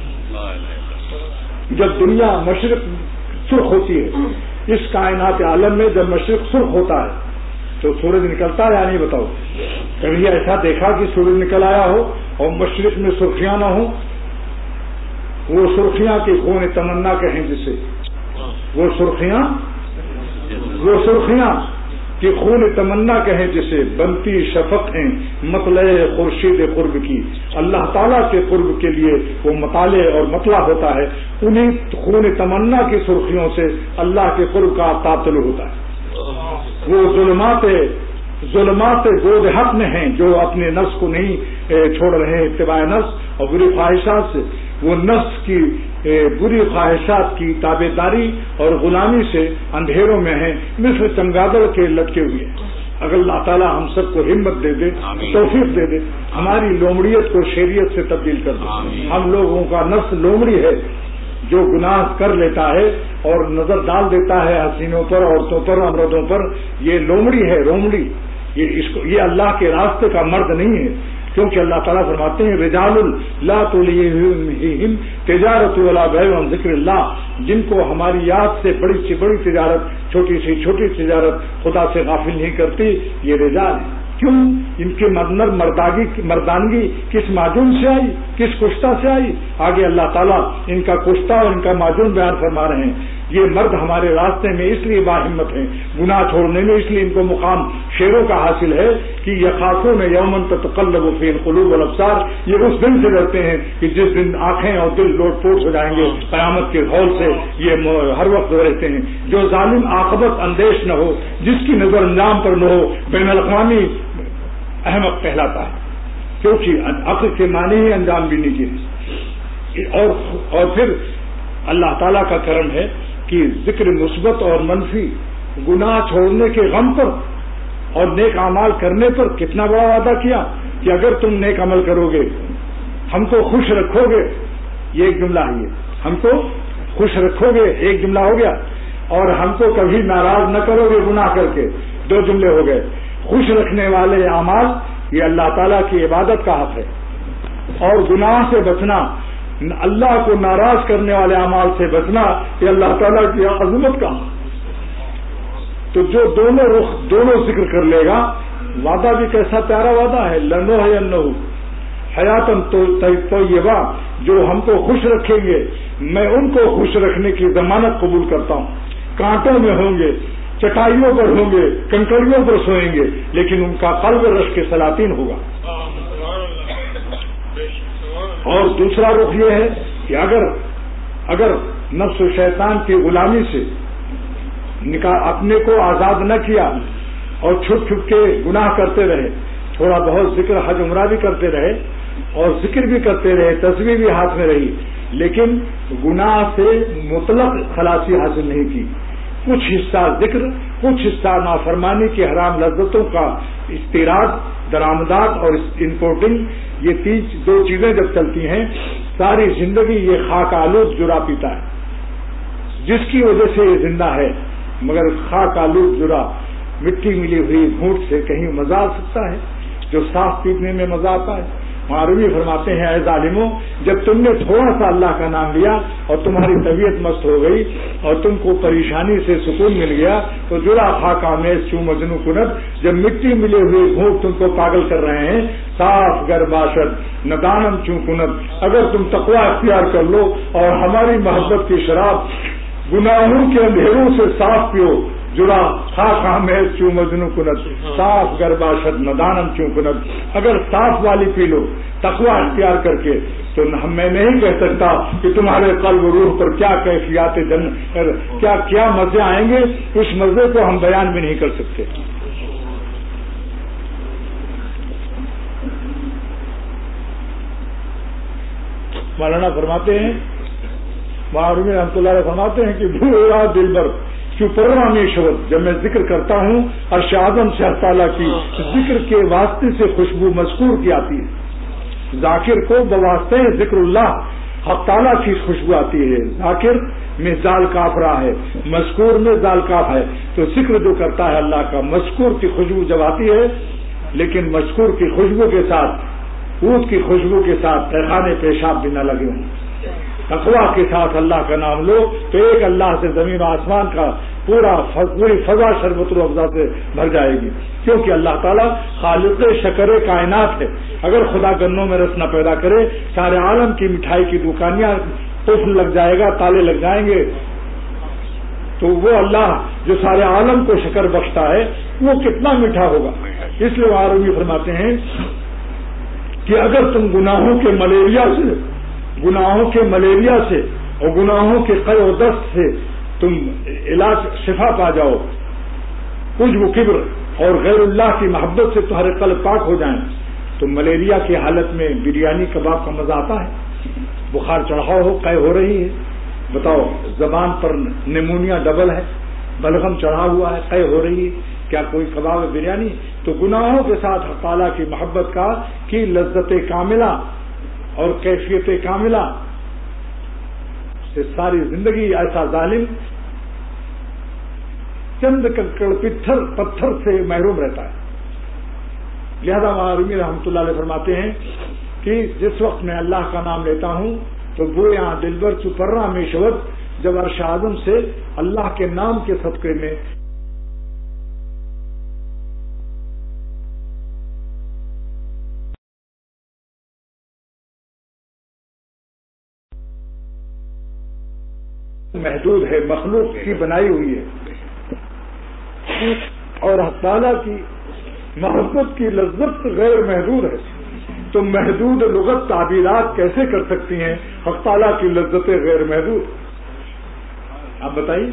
S3: جب دنیا مشرق سرخ ہوتی ہے، اس کائنات عالم میں جب مشرق سرخ ہوتا ہے تو سورج نکلتا ہے یا نہیں بتاؤ؟ کبھی ایسا دیکھا کہ سورج نکل آیا ہو اور مشرق میں سرخیاں نہ ہوں؟ وہ سرخیاں کے خون تمنا کہیں جسے وہ سرخیاں وہ سرخیاں کہ خون تمنا کہیں جسے بنتی شفق ہیں مطلع خورشید قرب کی. اللہ تعالیٰ کے قرب کے لیے وہ مطالع اور مطلع ہوتا ہے. انہیں خون تمنا کی سرخیوں سے اللہ کے قرب کا آفتاب طلوع ہوتا ہے. وہ ظلمات ظلمات گود حق میں ہیں جو اپنے نفس کو نہیں چھوڑ رہے ہیں اتباع نفس اور بری خواہشات سے. وہ نفس کی بری خواہشات کی تابع داری اور غلامی سے اندھیروں میں ہیں مثل چمگادڑ کے لٹکے ہوئے. اگر اللہ تعالیٰ ہم سب کو ہمت دے دے, توفیق دے دے, ہماری لومڑیت کو شریعت سے تبدیل کر دے. ہم لوگوں کا نفس لومڑی ہے جو گناہ کر لیتا ہے اور نظر ڈال دیتا ہے حسینوں پر, عورتوں پر, امردوں پر. یہ لومڑی ہے, رومڑی. یہ اس کو یہ اللہ کے راستے کا مرد نہیں ہے, کیونکہ اللہ تعالیٰ فرماتے ہیں رجال لا تلہیہم تجارت ولا بیع عن ذکر اللہ, جن کو ہماری یاد سے بڑی سی بڑی تجارت, چھوٹی سی چھوٹی تجارت خدا سے غافل نہیں کرتی. یہ رجال ہیں. کیوں؟ ان کے مدنر مرداگی مردانگی کس معجون سے آئی, کس کشتہ سے آئی؟ آگے اللہ تعالیٰ ان کا کشتہ اور ان کا معجون بیان فرما رہے ہیں. یہ مرد ہمارے راستے میں اس لیے باہمت ہیں, گناہ چھوڑنے میں اس لیے ان کو مقام شیروں کا حاصل ہے کہ یخافون یوما تتقلب فیہ القلوب والابصار. یہ اس دن سے ڈرتے ہیں کہ جس دن آنکھیں اور دل لوٹ پوٹ ہو جائیں گے قیامت کے ہول سے. یہ ہر وقت رہتے ہیں. جو ظالم عاقبت اندیش نہ ہو, جس کی نظر انجام پر نہ ہو, بین الاقوامی احمق کہلاتا ہے, کیونکہ عقل کے معنی ہی انجام بینی کے. اور اور پھر اللہ تعالیٰ کا کرم ہے کہ ذکر مثبت اور منفی گناہ چھوڑنے کے غم پر اور نیک اعمال کرنے پر کتنا بڑا وعدہ کیا کہ اگر تم نیک عمل کرو گے ہم کو خوش رکھو گے. یہ ایک جملہ ہے, یہ ہم کو خوش رکھو گے ایک جملہ ہو گیا, اور ہم کو کبھی ناراض نہ کرو گے گناہ کر کے, دو جملے ہو گئے. خوش رکھنے والے اعمال یہ اللہ تعالیٰ کی عبادت کا حق ہے, اور گناہ سے بچنا, اللہ کو ناراض کرنے والے اعمال سے بچنا, یہ اللہ تعالیٰ کی عظمت کا. تو جو دونوں رخ دونوں ذکر کر لے گا, وعدہ بھی کیسا پیارا وعدہ ہے. لنو ہے نو حیاتن طیبہ, جو ہم کو خوش رکھیں گے میں ان کو خوش رکھنے کی ضمانت قبول کرتا ہوں. کانٹوں میں ہوں گے, چٹائیوں پر ہوں گے, کنکریوں پر سوئیں گے, لیکن ان کا قلب رشک سلاطین ہوگا. اور دوسرا رخ یہ ہے کہ اگر اگر نفس و شیطان کی غلامی سے نکاح اپنے کو آزاد نہ کیا اور چھپ چھپ کے گناہ کرتے رہے, تھوڑا بہت ذکر حج عمرہ بھی کرتے رہے اور ذکر بھی کرتے رہے, تسبیح بھی ہاتھ میں رہی, لیکن گناہ سے مطلق خلاصی حاصل نہیں کی. کچھ حصہ ذکر, کچھ حصہ نافرمانی کی حرام لذتوں کا استیراد, درآمدات اور امپورٹنگ, یہ تین دو چیزیں جب چلتی ہیں ساری زندگی یہ خاک آلود جرا پیتا ہے, جس کی وجہ سے یہ زندہ ہے. مگر خاک آلود جرا مٹی ملی ہوئی گھونٹ سے کہیں مزہ آ سکتا ہے جو صاف پینے میں مزہ آتا ہے. معروی فرماتے ہیں اے ظالموں, جب تم نے تھوڑا سا اللہ کا نام لیا اور تمہاری طبیعت مست ہو گئی اور تم کو پریشانی سے سکون مل گیا تو جرا خاکہ میں چوں مجنو کنت, جب مٹی ملے ہوئے گھونٹ تم کو پاگل کر رہے ہیں, صاف گر باشد ندانم چوں کنت, اگر تم تقوی اختیار کر لو اور ہماری محبت کی شراب گناہوں کے اندھیروں سے صاف پیو, جڑا خاکہ میں چوں مجنو کنت, صاف گر باشد ندانم چوں کنت, اگر صاف والی پی لو تقوی اختیار کر کے, تو میں نہیں کہہ سکتا کہ تمہارے قلب و روح پر کیا کیفیات جن کیا کیا مزے آئیں گے, اس مزے کو ہم بیان بھی نہیں کر سکتے. مولانا فرماتے ہیں, معروی رحمۃ اللہ علیہ فرماتے ہیں کہ بھورا دل بر کیوں پروامی شبت, جب میں ذکر کرتا ہوں عرش اعظم سے اللہ تعالیٰ کی ذکر کے واسطے سے خوشبو مذکور کی آتی ہے. ذاکر کو بواسطے ذکر اللہ حق تعالیٰ کی خوشبو آتی ہے. ذاکر میں زال کافرہ ہے, مذکور میں زال کاف ہے, تو ذکر جو کرتا ہے اللہ کا, مذکور کی خوشبو جب آتی ہے, لیکن مذکور کی خوشبو کے ساتھ اونٹ کی خوشبو کے ساتھ پیخانے پیشاب بھی نہ لگے ہوں. تقوی کے ساتھ اللہ کا نام لو تو ایک اللہ سے زمین و آسمان کا پورا پوری فضا شربت و افزا سے بھر جائے گی, کیونکہ اللہ تعالیٰ خالق شکر کائنات ہے. اگر خدا گنوں میں رس نہ پیدا کرے, سارے عالم کی مٹھائی کی دکانیاں قفل لگ جائے گا, تالے لگ جائیں گے, تو وہ اللہ جو سارے عالم کو شکر بخشتا ہے وہ کتنا میٹھا ہوگا. اس لیے آروی فرماتے ہیں کہ اگر تم گناہوں کے ملیریا سے گناہوں کے ملیریا سے اور گناہوں کے قے و دست سے تم علاج شفا پا جاؤ، کچھ وہ کبر اور غیر اللہ کی محبت سے تمہارے قلب پاک ہو جائیں، تو ملیریا کی حالت میں بریانی کباب کا مزہ آتا ہے. بخار چڑھاؤ ہو، قے ہو رہی ہے، بتاؤ زبان پر نیمونیا ڈبل ہے، بلغم چڑھا ہوا ہے، قے ہو رہی ہے، کیا کوئی کباب بریانی؟ تو گناہوں کے ساتھ حق تعالیٰ کی محبت کا کی لذت کاملہ اور کیفیت کاملہ سے ساری زندگی ایسا ظالم چند کنکڑ پتھر پتھر سے محروم رہتا ہے. لہذا معرومی رحمۃ اللہ علیہ فرماتے ہیں کہ جس وقت میں اللہ کا نام لیتا ہوں تو وہ یہاں دلبر چپرا میں شبت جب عرش اعظم سے اللہ کے نام کے صدقے میں محدود ہے، مخلوق کی بنائی ہوئی ہے، اور حق تعالیٰ کی محبت کی لذت غیر محدود ہے. تو محدود لغت تعبیرات کیسے کر سکتی ہیں حق تعالیٰ کی لذتیں غیر محدود؟ آپ بتائیے.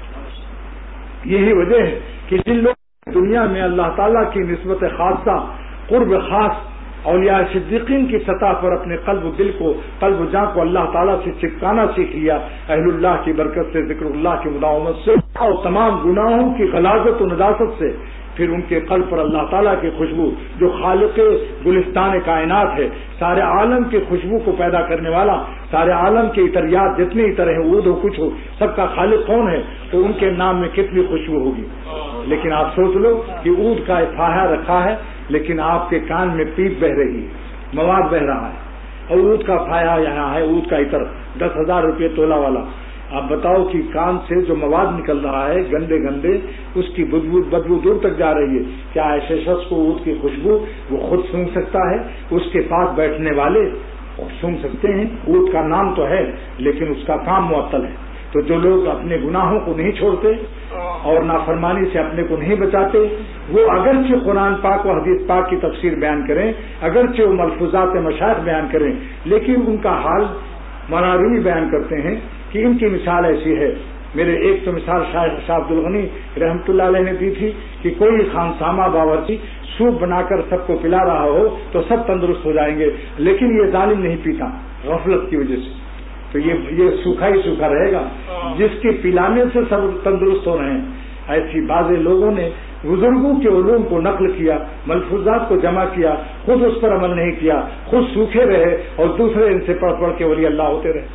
S3: یہی وجہ ہے کہ جن لوگ دنیا میں اللہ تعالیٰ کی نسبت خاصہ، قرب خاص، اولیاء صدیقین کی سطح پر اپنے قلب و دل کو، قلب و جاں کو اللہ تعالیٰ سے چپکانا سیکھ لیا اہل اللہ کی برکت سے، ذکر اللہ کی مداومت سے اور تمام گناہوں کی غلاظت و نجاست سے، پھر ان کے قلب پر اللہ تعالیٰ کی خوشبو جو خالق گلستان کائنات ہے، سارے عالم کی خوشبو کو پیدا کرنے والا، سارے عالم کے عطریات جتنے عطر ہیں، عود ہو کچھ ہو، سب کا خالق کون ہے؟ تو ان کے نام میں کتنی خوشبو ہوگی. لیکن آپ سوچ لو کہ عود کا فاہا رکھا ہے لیکن آپ کے کان میں پیپ بہ رہی ہے، مواد بہ رہا ہے، اور عود کا فایا یہاں ہے، عود کا عطر دس ہزار روپے تولہ والا. آپ بتاؤ کہ کان سے جو مواد نکل رہا ہے گندے گندے، اس کی بدبو بدبو دور تک جا رہی ہے. کیا ایسے شخص کو عود کی خوشبو وہ خود سونگ سکتا ہے؟ اس کے پاس بیٹھنے والے سونگ سکتے ہیں. عود کا نام تو ہے لیکن اس کا کام معطل ہے. تو جو لوگ اپنے گناہوں کو نہیں چھوڑتے اور نافرمانی سے اپنے کو نہیں بچاتے، وہ اگرچہ قرآن پاک و حدیث پاک کی تفسیر بیان کریں، اگرچہ وہ ملفوظات مشاہد بیان کریں، لیکن ان کا حال مناروی بیان کرتے ہیں کہ ان کی مثال ایسی ہے. میرے ایک تو مثال شاہ عبد الغنی رحمۃ اللہ علیہ نے دی تھی کہ کوئی خانسامہ باورچی سوپ بنا کر سب کو پلا رہا ہو تو سب تندرست ہو جائیں گے، لیکن یہ ظالم نہیں پیتا غفلت کی وجہ سے، تو یہ یہ سوکھا ہی سوکھا رہے گا. جس کے پلانے سے سب تندرست ہو رہے ہیں. ایسی بعض لوگوں نے بزرگوں کے علوم کو نقل کیا، ملفوظات کو جمع کیا، خود اس پر عمل نہیں کیا، خود سوکھے رہے اور دوسرے ان سے پڑھ پڑھ کے ولی اللہ ہوتے رہے.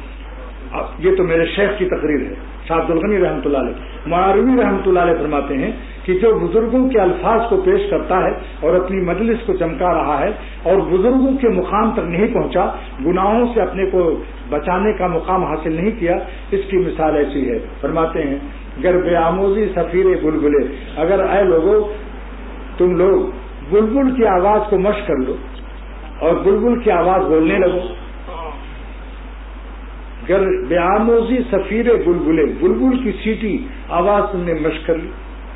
S3: یہ تو میرے شیخ کی تقریر ہے شاہ عبد الغنی رحمۃ اللہ علیہ. معاروی رحمۃ اللہ علیہ فرماتے ہیں کہ جو بزرگوں کے الفاظ کو پیش کرتا ہے اور اپنی مجلس کو چمکا رہا ہے اور بزرگوں کے مقام تک نہیں پہنچا، گناہوں سے اپنے کو بچانے کا مقام حاصل نہیں کیا، اس کی مثال ایسی ہے. فرماتے ہیں گر بے آموزی سفیر بلبلے، اگر اے لوگوں تم لوگ بلبل کی آواز کو مشق کر لو اور بلبل کی آواز بولنے لگو. گر بے آموزی سفیر بلبلے، بلبل کی سیٹی آواز تم نے مشق کر لی.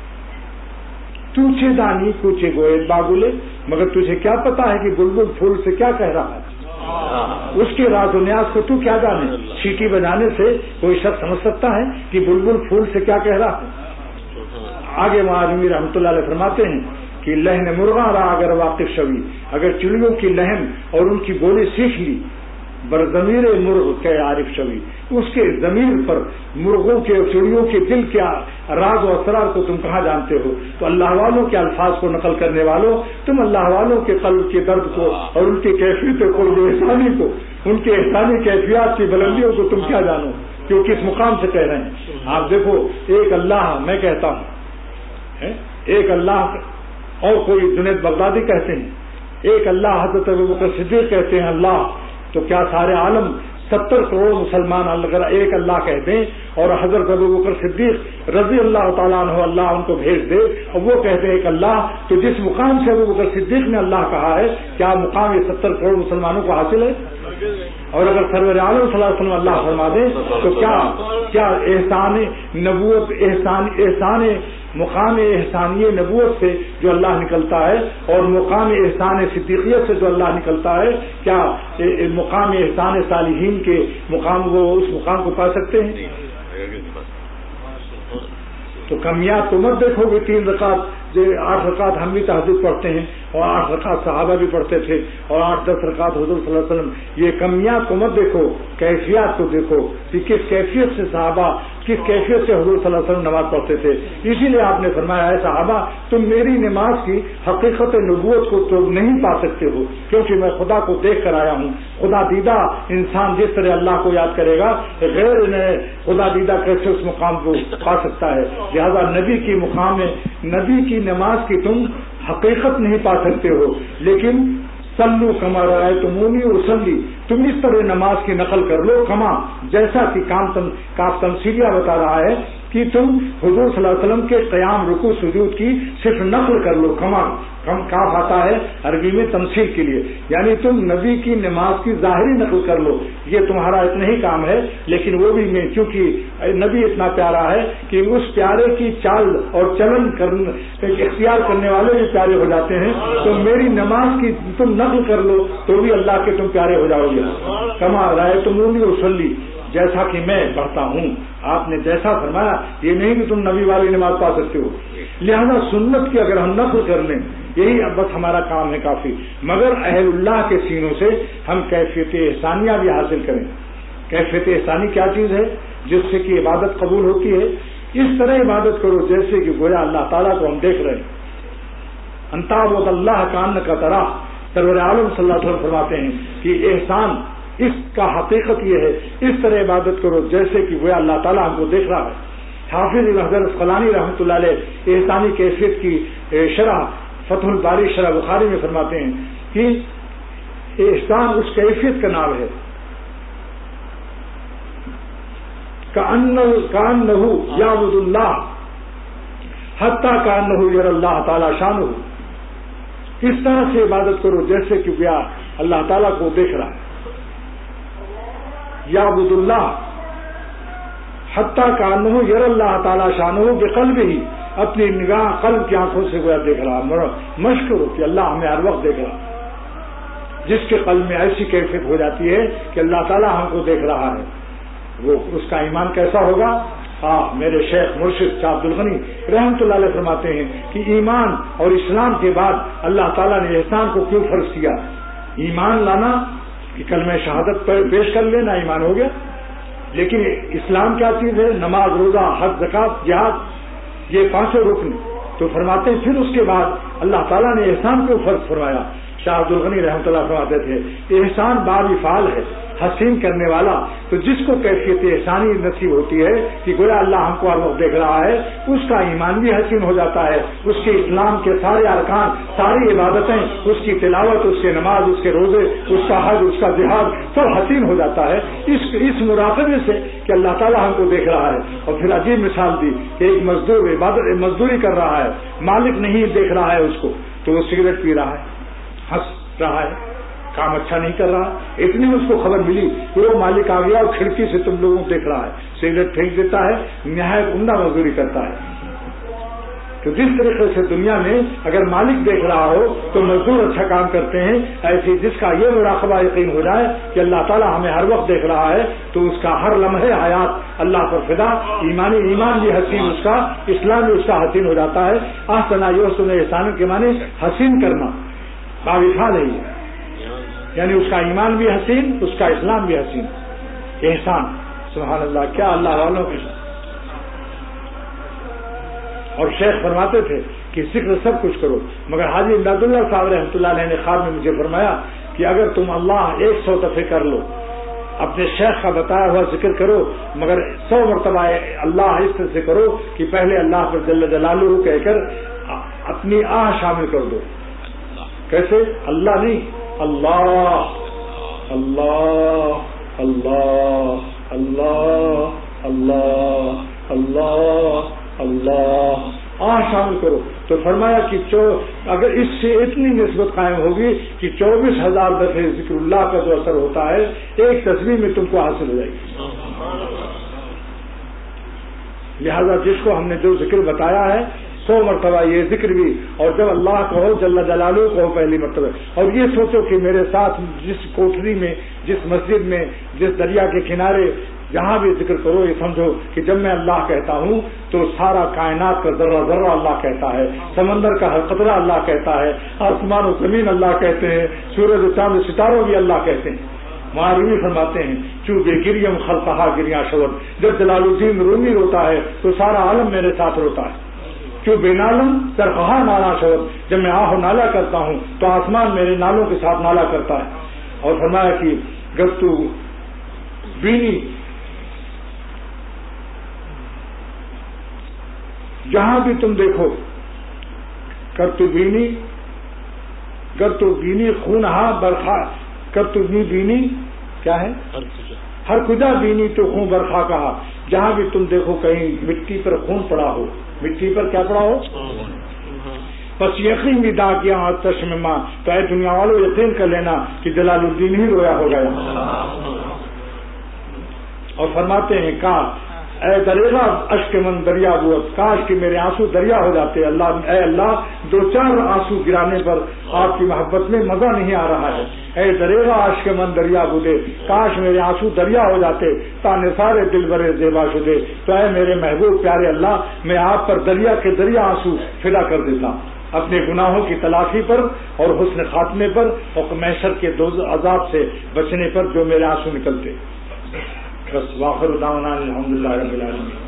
S3: توچے دانی کوچے گوئے باگلے، مگر تجھے کیا پتا ہے کہ بلبل پھول سے کیا کہہ رہا ہے؟ اس کے راز و نیاز کو تو کیا جانے؟ سیٹی بجانے سے کوئی شخص سمجھ سکتا ہے کہ بلبل پھول سے کیا کہہ رہا ہے؟ آگے معاذمی رحمۃ اللہ علیہ فرماتے ہیں کہ لہن مرغا رہا اگر واقف شوی، اگر چڑیوں کی لہن اور ان کی بولی سیکھ لی، بر ضمیر مرغ کے عارف شوی، اس کے ضمیر پر مرغوں کے چڑیوں کے دل کے راز و اسرار کو تم کہاں جانتے ہو؟ تو اللہ والوں کے الفاظ کو نقل کرنے والوں، تم اللہ والوں کے قلب کے درد کو اور ان کی کیفیت قرب و احسانی کو، ان کے احسانی کیفیات کی بلندیوں کو تم کیا جانو کہ وہ کس مقام سے کہہ رہے ہیں؟ آپ دیکھو، ایک اللہ میں کہتا ہوں، ایک اللہ اور کوئی جنید بغدادی کہتے ہیں، ایک اللہ حضرت ابوبکر صدیق کہتے ہیں اللہ، تو کیا سارے عالم ستر کروڑ مسلمان اگر ایک اللہ کہہ دیں اور حضرت ابوبکر صدیق رضی اللہ تعالیٰ عنہ اللہ ان کو بھیج دے اور وہ کہتے ہیں ایک اللہ، تو جس مقام سے ابوبکر صدیق نے اللہ کہا ہے، کیا مقام یہ ستر کروڑ مسلمانوں کو حاصل ہے؟ اور اگر سرور عالم صلی اللہ علیہ وسلم اللہ فرما دے تو کیا کیا احسان نبوت احسان احسان مقام احسانی نبوت سے جو اللہ نکلتا ہے اور مقام احسان صدیقیت سے جو اللہ نکلتا ہے، کیا مقام احسان صالحین کے مقام وہ اس مقام کو پا سکتے ہیں؟ تو کمیات تو مت دیکھو گے تین رکعت جو آٹھ رکعت ہم بھی تہجد پڑھتے ہیں اور آٹھ رکعت صحابہ بھی پڑھتے تھے اور آٹھ دس رکعت حضور صلی اللہ علیہ وسلم، یہ کمیات کو مت دیکھو، کیفیات کو دیکھو کہ کس کیفیت سے صحابہ کس کیفیت سے حضور صلی اللہ علیہ وسلم نماز پڑھتے تھے. اسی لیے آپ نے فرمایا ہے صحابہ تم میری نماز کی حقیقت نبوت کو تو نہیں پا سکتے ہو کیونکہ میں خدا کو دیکھ کر آیا ہوں. خدا دیدہ انسان جس طرح اللہ کو یاد کرے گا غیر نے خدا دیدہ کیسے اس مقام کو پا سکتا ہے. لہذا نبی کی مقام میں نبی کی نماز کی تم حقیقت نہیں پا سکتے ہو، لیکن سلو کما رأیتمونی اصلی، تم اس طرح نماز کی نقل کر لو کما جیسا کہ کام تم کا تمثیلیہ بتا رہا ہے کہ تم حضور صلی اللہ علیہ وسلم کے قیام رکوع سجود کی صرف نقل کر لو. کما کم کاف آتا ہے عربی میں تمثیل کے لیے، یعنی تم نبی کی نماز کی ظاہری نقل کر لو. یہ تمہارا اتنا ہی کام ہے، لیکن وہ بھی میں چونکہ نبی اتنا پیارا ہے کہ اس پیارے کی چال اور چلن کرنے اختیار کرنے والے بھی پیارے ہو جاتے ہیں. تو میری نماز کی تم نقل کر لو تو بھی اللہ کے تم پیارے ہو جاؤ گے. کما رأیتمونی اصلی، جیسا کہ میں پڑھتا ہوں. آپ نے جیسا فرمایا، یہ نہیں کہ تم نبی والی نماز پا سکتے ہو. لہذا سنت کی اگر ہم نقل کر لیں یہی اب بس ہمارا کام ہے کافی، مگر اہل اللہ کے سینوں سے ہم کیفیت احسانیہ بھی حاصل کریں. کیفیت احسانی کیا چیز ہے؟ جس سے کہ عبادت قبول ہوتی ہے. اس طرح عبادت کرو جیسے کہ گویا اللہ تعالیٰ کو ہم دیکھ رہے ہیں. انتعبد اللہ کانک تراہ، سرور عالم صلی اللہ علیہ وسلم فرماتے ہیں کہ احسان اس کا حقیقت یہ ہے اس طرح عبادت کرو جیسے کہ وہ اللہ تعالیٰ ہم کو دیکھ رہا ہے. حافظ ابن حجر اسقلانی رحمۃ اللہ علیہ احسانی کیفیت کی شرح فتح الباری شرح بخاری میں فرماتے ہیں کہ احسان اس کیفیت کا نام ہے کأنہ یعبد اللہ حتی کأنہ یر اللہ تعالی شانہ. اس طرح سے عبادت کرو جیسے کہ وہ اللہ تعالیٰ کو دیکھ رہا ہے. یعبد اللہ حتی کأنہ یر اللہ تعالی شانہ بقلبہ، اپنی نگاہ قلب کی آنکھوں سے گویا دیکھ رہا. مشکر ہو کہ اللہ ہمیں ہر وقت دیکھ رہا. جس کے قلب میں ایسی کیفیت ہو جاتی ہے کہ اللہ تعالیٰ ہم کو دیکھ رہا ہے، وہ اس کا ایمان کیسا ہوگا؟ ہاں میرے شیخ مرشد شاہ عبد الغنی رحمۃ اللہ علیہ فرماتے ہیں کہ ایمان اور اسلام کے بعد اللہ تعالیٰ نے احسان کو کیوں فرض کیا؟ ایمان لانا کہ کلمہ شہادت پر پیش کر لینا ایمان ہو گیا، لیکن اسلام کیا چیز ہے؟ نماز، روزہ، حج، زکوٰۃ، جہاد، یہ پانچوں رکن. تو فرماتے ہیں پھر اس کے بعد اللہ تعالیٰ نے احسان کو فرض فرمایا. شاہ عبد الغنی رحمۃ اللہ فرماتے تھے احسان باب فعال ہے، حسین کرنے والا. تو جس کو کیفیت احسانی نصیب ہوتی ہے کہ گویا اللہ ہم کو ہر وقت دیکھ رہا ہے، اس کا ایمان بھی حسین ہو جاتا ہے. اس کے اسلام کے سارے ارکان، ساری عبادتیں، اس کی تلاوت، اس کے نماز، اس کے روزے، اس کا حج، اس کا جہاد سب حسین ہو جاتا ہے اس اس مراقبے سے کہ اللہ تعالیٰ ہم کو دیکھ رہا ہے. اور پھر عجیب مثال دی کہ ایک مزدور عبادت مزدوری کر رہا ہے، مالک نہیں دیکھ رہا ہے اس کو، تو وہ سگریٹ پی رہا ہے، ہنس رہا ہے، کام اچھا نہیں کر رہا. اتنی اس کو خبر ملی کہ وہ مالک آ گیا اور کھڑکی سے تم لوگوں کو دیکھ رہا ہے، سگریٹ پھینک دیتا ہے، نہایت عمدہ مزدوری کرتا ہے. تو جس طریقے سے دنیا میں اگر مالک دیکھ رہا ہو تو مزدور اچھا کام کرتے ہیں، ایسے جس کا یہ مراقبہ یقین ہو جائے کہ اللہ تعالیٰ ہمیں ہر وقت دیکھ رہا ہے تو اس کا ہر لمحے حیات اللہ پر فدا. ایمانی ایمان بھی حسین اس کا، اسلام بھی اس کا حسین ہو جاتا ہے. احسن یحسن احسان کے معنی حسین کرنا، باوفا نہیں ہے، یعنی اس کا ایمان بھی حسین، اس کا اسلام بھی حسین. احسان سبحان اللہ، کیا اللہ والوں کے. اور شیخ فرماتے تھے کہ ذکر سب کچھ کرو، مگر حاجی امداد اللہ صاحب رحمۃ اللہ علیہ نے خواب میں مجھے فرمایا کہ اگر تم اللہ ایک سو دفعے کر لو، اپنے شیخ کا بتایا ہوا ذکر کرو، مگر سو مرتبہ اللہ اس طرح سے کرو کہ پہلے اللہ پر جل جلالہ کہہ کر اپنی آہ شامل کر دو. کیسے؟ اللہ نہیں، اللہ اللہ اللہ اللہ اللہ اللہ اللہ آہ شامل کرو. تو فرمایا کہ چو اگر اس سے اتنی نسبت قائم ہوگی کہ چوبیس ہزار دفعہ ذکر اللہ کا جو اثر ہوتا ہے ایک تصویر میں تم کو حاصل ہو جائے گی. لہذا جس کو ہم نے جو ذکر بتایا ہے سو مرتبہ یہ ذکر بھی, اور جب اللہ کہو جل جلالہ کہو پہلی مرتبہ, اور یہ سوچو کہ میرے ساتھ جس کوٹری میں, جس مسجد میں, جس دریا کے کنارے جہاں بھی ذکر کرو یہ سمجھو کہ جب میں اللہ کہتا ہوں تو سارا کائنات کا ذرہ ذرہ اللہ کہتا ہے, سمندر کا ہر قطرہ اللہ کہتا ہے, آسمان و زمین اللہ کہتے ہیں, سورج و چاند و ستاروں بھی اللہ کہتے ہیں. وہاں رومی فرماتے ہیں چوں بے گریم خلقہا گریاں شور, جب جلال الدین رومی روتا ہے تو سارا عالم میرے ساتھ روتا ہے. چوں بے نالم سرخہا نالا شور, جب میں آہ و نالا کرتا ہوں تو آسمان میرے نالوں کے ساتھ نالا کرتا ہے. اور فرمایا کہ جب تو بینی, جہاں بھی تم دیکھو, کر تو بینی گر تو بینی خونہا برخا, کر تو بینی کیا ہے ہر کجا بینی تو خون برخا کہا, جہاں بھی تم دیکھو کہیں مٹی پر خون پڑا ہو, مٹی پر کیا پڑا ہو, بس یقین بھی دا کیا آتش میں ماں, تو اے دنیا والوں یقین کر لینا کہ جلال الدین ہی رویا ہو گیا. اور فرماتے ہیں کا اے دریغا اشک من دریا بوت, کاش کہ میرے آنسو دریا ہو جاتے. اللہ اے اللہ دو چار آنسو گرانے پر آپ کی محبت میں مزہ نہیں آ رہا ہے. اے دریغا اشک من دریا بودے, کاش میرے آنسو دریا ہو جاتے. تانے سارے دل برے زیبا شدے, تو اے میرے محبوب پیارے اللہ میں آپ پر دریا کے دریا آنسو فدا کر دیتا, اپنے گناہوں کی تلافی پر اور حسن خاتمے پر اور محشر کے دوزخ عذاب سے بچنے پر جو میرے آنسو نکلتے. بس واخر دعوانا الحمدللہ رب العالمین.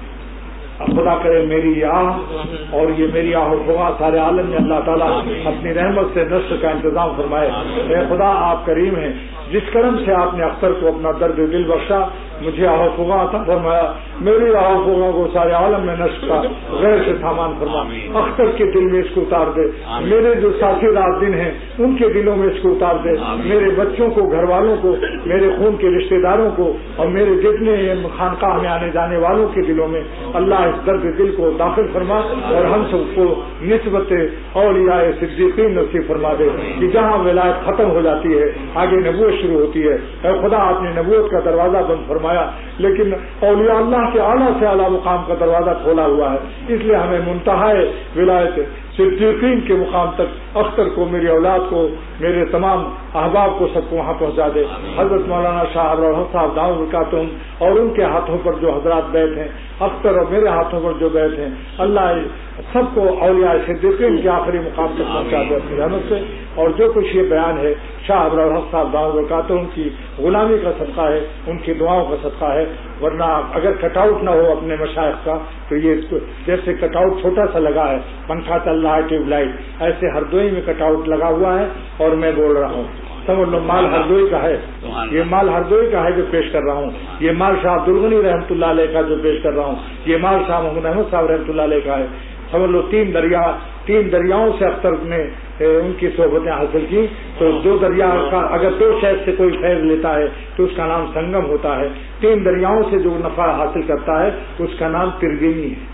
S3: اب خدا کرے میری یہ آہ اور یہ میری آہ و فغاں سارے عالم میں اللہ تعالیٰ اپنی رحمت سے نشر کا انتظام فرمائے. اے خدا آپ کریم ہیں, جس کرم سے آپ نے اختر کو اپنا درد دل بخشا, مجھے آہ و فغاں عطا فرمایا, میری آہ و فغاں کو سارے عالم میں نشر کا غیر سے سامان فرما. اختر کے دل میں اس کو اتار دے, میرے جو ساتھی رات دن ہیں ان کے دلوں میں اس کو اتار دے, میرے بچوں کو, گھر والوں کو, میرے خون کے رشتہ داروں کو اور میرے جتنے خانقاہ میں آنے جانے والوں کے دلوں میں اللہ اس درد دل کو داخل فرما, اور ہم سب کو نسبت اولیاء صدیقین نصیب فرما دے کہ جہاں ولایت ختم ہو جاتی ہے آگے نبوت شروع ہوتی ہے. اے خدا آپ نے نبوت کا دروازہ بند فرمایا, لیکن اولیاء اللہ کے اعلیٰ سے اعلیٰ مقام کا دروازہ کھولا ہوا ہے, اس لیے ہمیں منتہائے ولایت صدیقین کے مقام تک اختر کو, میری اولاد کو, میرے تمام احباب کو سب کو وہاں پہنچا دے. حضرت مولانا شاہ ابراہیم صاحب دعوت برکاتہم اور ان کے ہاتھوں پر جو حضرات بیٹھ ہیں, اختر اور میرے ہاتھوں پر جو بیٹھ ہیں, اللہ سب کو اولیاء صدیقین کے آخری مقام تک پہنچا دے اپنی رحمت سے. اور جو کچھ یہ بیان ہے شاہ ابراہیم صاحب دعوت برکاتہم کی غلامی کا صدقہ ہے, ان کی دعاؤں کا صدقہ ہے, ورنہ اگر کٹ آؤٹ نہ ہو اپنے مشائخ کا تو یہ جیسے کٹ آؤٹ چھوٹا سا لگا ہے, پنکھا چل رہا ہے, ٹیوب لائٹ, ایسے ہردوئی میں کٹ آؤٹ لگا ہوا ہے اور میں بول رہا ہوں. سمجھ لو مال ہردوئی کا ہے, یہ مال ہردوئی کا ہے جو پیش کر رہا ہوں, یہ مال شاہ عبدالغنی رحمۃ اللہ علیہ کا جو پیش کر رہا ہوں, یہ مال شاہ محمود احمد صاحب رحمۃ اللہ علیہ کا ہے. سمجھ لو تین دریا تین دریاؤں سے اختر نے ان کی صحبتیں حاصل کی, تو دو دریا کا اگر دو شہر سے کوئی فیض لیتا ہے تو اس کا نام سنگم ہوتا ہے, تین دریاؤں سے جو نفع حاصل کرتا ہے اس کا نام ترگنی ہے.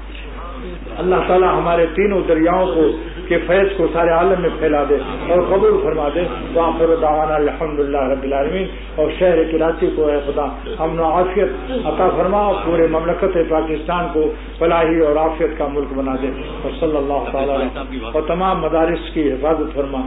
S3: اللہ تعالیٰ ہمارے تینوں دریاؤں کو کے فیض کو سارے عالم میں پھیلا دے اور قبول فرما دے. وآخر دعوانا الحمدللہ رب العالمین. اور شہر کراچی کو اے خدا امن و عافیت عطا فرما, اور پورے مملکت پاکستان کو فلاحی اور عافیت کا ملک بنا دے. اور صلی اللہ تعالیٰ اور تمام مدارس کی حفاظت فرما.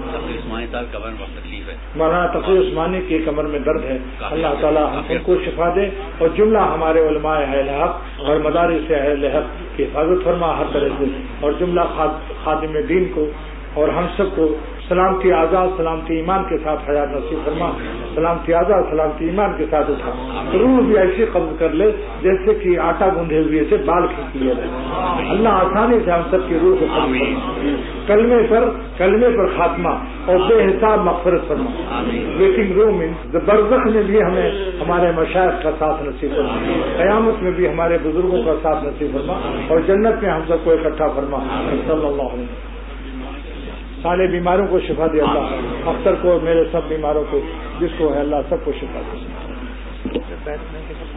S3: مولانا تقی عثمانی کی کمر میں درد ہے, اللہ تعالیٰ ان کو شفا دے, اور جملہ ہمارے علماء اہل حق اور مدارس اہل حق کی حفاظت فرما ہر طرح سے, اور جملہ خادم دین کو اور ہم سب کو سلامتی آزاد سلامتی ایمان کے ساتھ حیات نصیب فرما. سلامتی آزاد سلامتی ایمان کے ساتھ اٹھا, روح بھی ایسی قبض کر لے جیسے کہ آٹا گوندھے ہوئے سے بال کھینچ لیے جائے. اللہ آسانی سے ہم سب کی روح کو قبض فرما, کلمے پر کلمے پر خاتمہ اور بے حساب مغفرت فرما. ویٹنگ روم برزخ میں بھی ہمیں ہمارے مشائخ کا ساتھ نصیب فرما, قیامت میں بھی ہمارے بزرگوں کا ساتھ نصیب فرما, اور جنت میں ہم سب کو اکٹھا فرما. صلی اللہ علیہ وسلم. سارے بیماروں کو شفا دے اللہ, اختر کو, میرے سب بیماروں کو, جس کو ہے اللہ سب کو شفا دے.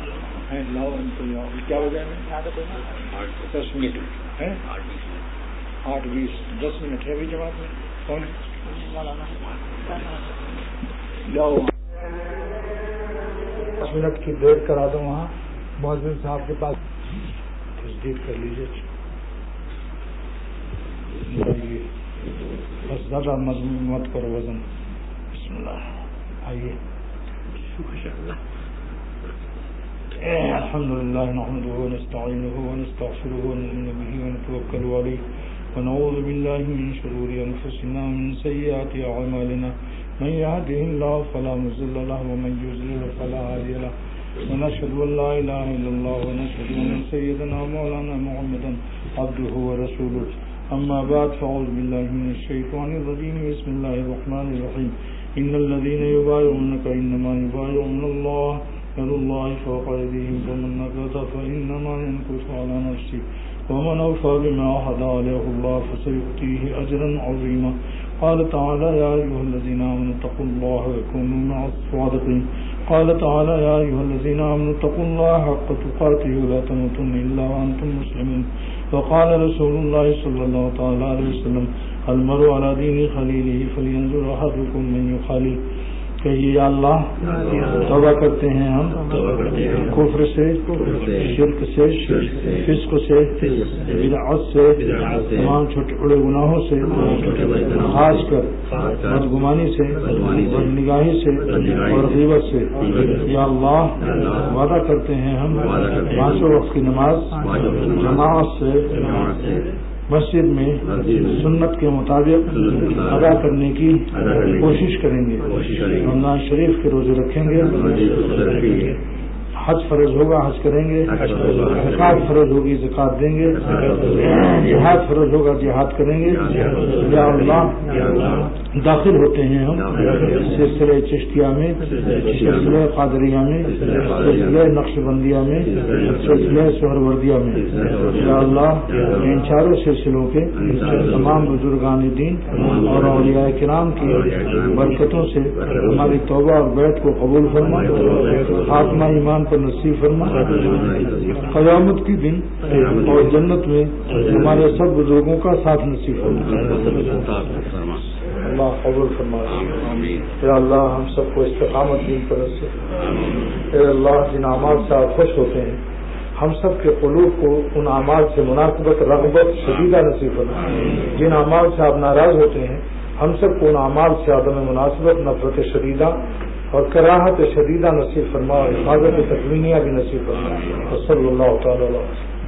S3: کیا وجہ ہے؟ دس منٹ ہے آٹھ بیس دس منٹ ہے ابھی جماعت میں کون جاؤ دس منٹ کی دیر کرا دو وہاں مؤذن صاحب کے پاس تصدیق کر لیجیے بس زیادہ مضمون مت کرو وزن بسم اللہ آئیے الحمد لله نحمده ونستعينه ونستغفره ونؤمن به ونتوكل عليه ونعوذ بالله من شرور أنفسنا ومن سيئات أعمالنا من يهده الله فلا مضل له ومن يضلل فلا هادي له ونشهد أن لا إله إلا الله ونشهد أن سيدنا مولانا محمدا عبده ورسوله أما بعد فأعوذ بالله من الشيطان الرجيم بسم الله الرحمن الرحيم إن الذين يبايعونك إنما يبايعون الله يد الله فوق أيديهم فمن نكث فإنما ينكث على نفسه ومن أوفى بما عهد عليه الله فسيؤتيه أجرا عظيما قال تعالى يا أيها الذين آمنوا اتقوا الله وكونوا مع الصادقين قال تعالى يا أيها الذين آمنوا اتقوا الله حق تقاته ولا تموتن إلا وأنتم مسلمون وقال رسول الله صلى الله تعالى عليه وسلم المرء على دين خليله فلينظر أحدكم من يخالل کہیے یا اللہ توبہ کرتے ہیں ہم کفر سے شرک سے فسق سے بدعت سے تمام چھوٹے بڑے گناہوں سے خاص کر بدگمانی سے بد نگاہی سے اور غیبت سے یا اللہ وعدہ کرتے ہیں ہم پانچوں وقت کی نماز جماعت سے مسجد میں سنت کے مطابق ادا کرنے کی کوشش کریں گے رمضان شریف کے روزے رکھیں گے حج فرض ہوگا حج کریں گے زکات فرض ہوگی زکات دیں گے جہاد فرض ہوگا جہاد کریں گے یا اللہ داخل ہوتے ہیں ہم سلسلہ چشتیہ میں سلسلہ قادریہ میں سلسلہ نقش بندیہ میں سلسلہ سہروردیہ میں یا اللہ ان چاروں سلسلوں کے تمام بزرگان دین اور اولیاء کرام کی برکتوں سے ہماری توبہ اور بیعت کو قبول فرما خاتمہ ایمان پر نصیب فرما قیامت کی دن اور جنت میں ہمارے سب بزرگوں کا ساتھ نصیب فرما اللہ قبول فرما اے اللہ ہم سب کو استقامت دین پر سے اے اللہ جن اعمال سے آپ خوش ہوتے ہیں ہم سب کے قلوب کو ان اعمال سے مناسبت رغبت شدیدہ نصیب فرما جن اعمال سے آپ ناراض ہوتے ہیں ہم سب کو ان اعمال سے عدم مناسبت نفرت شدیدہ اور کراہت شدیدہ نصیب فرما اور حفاظت تکوینیہ بھی نصیب فرما صلی اللہ تعالی علیہ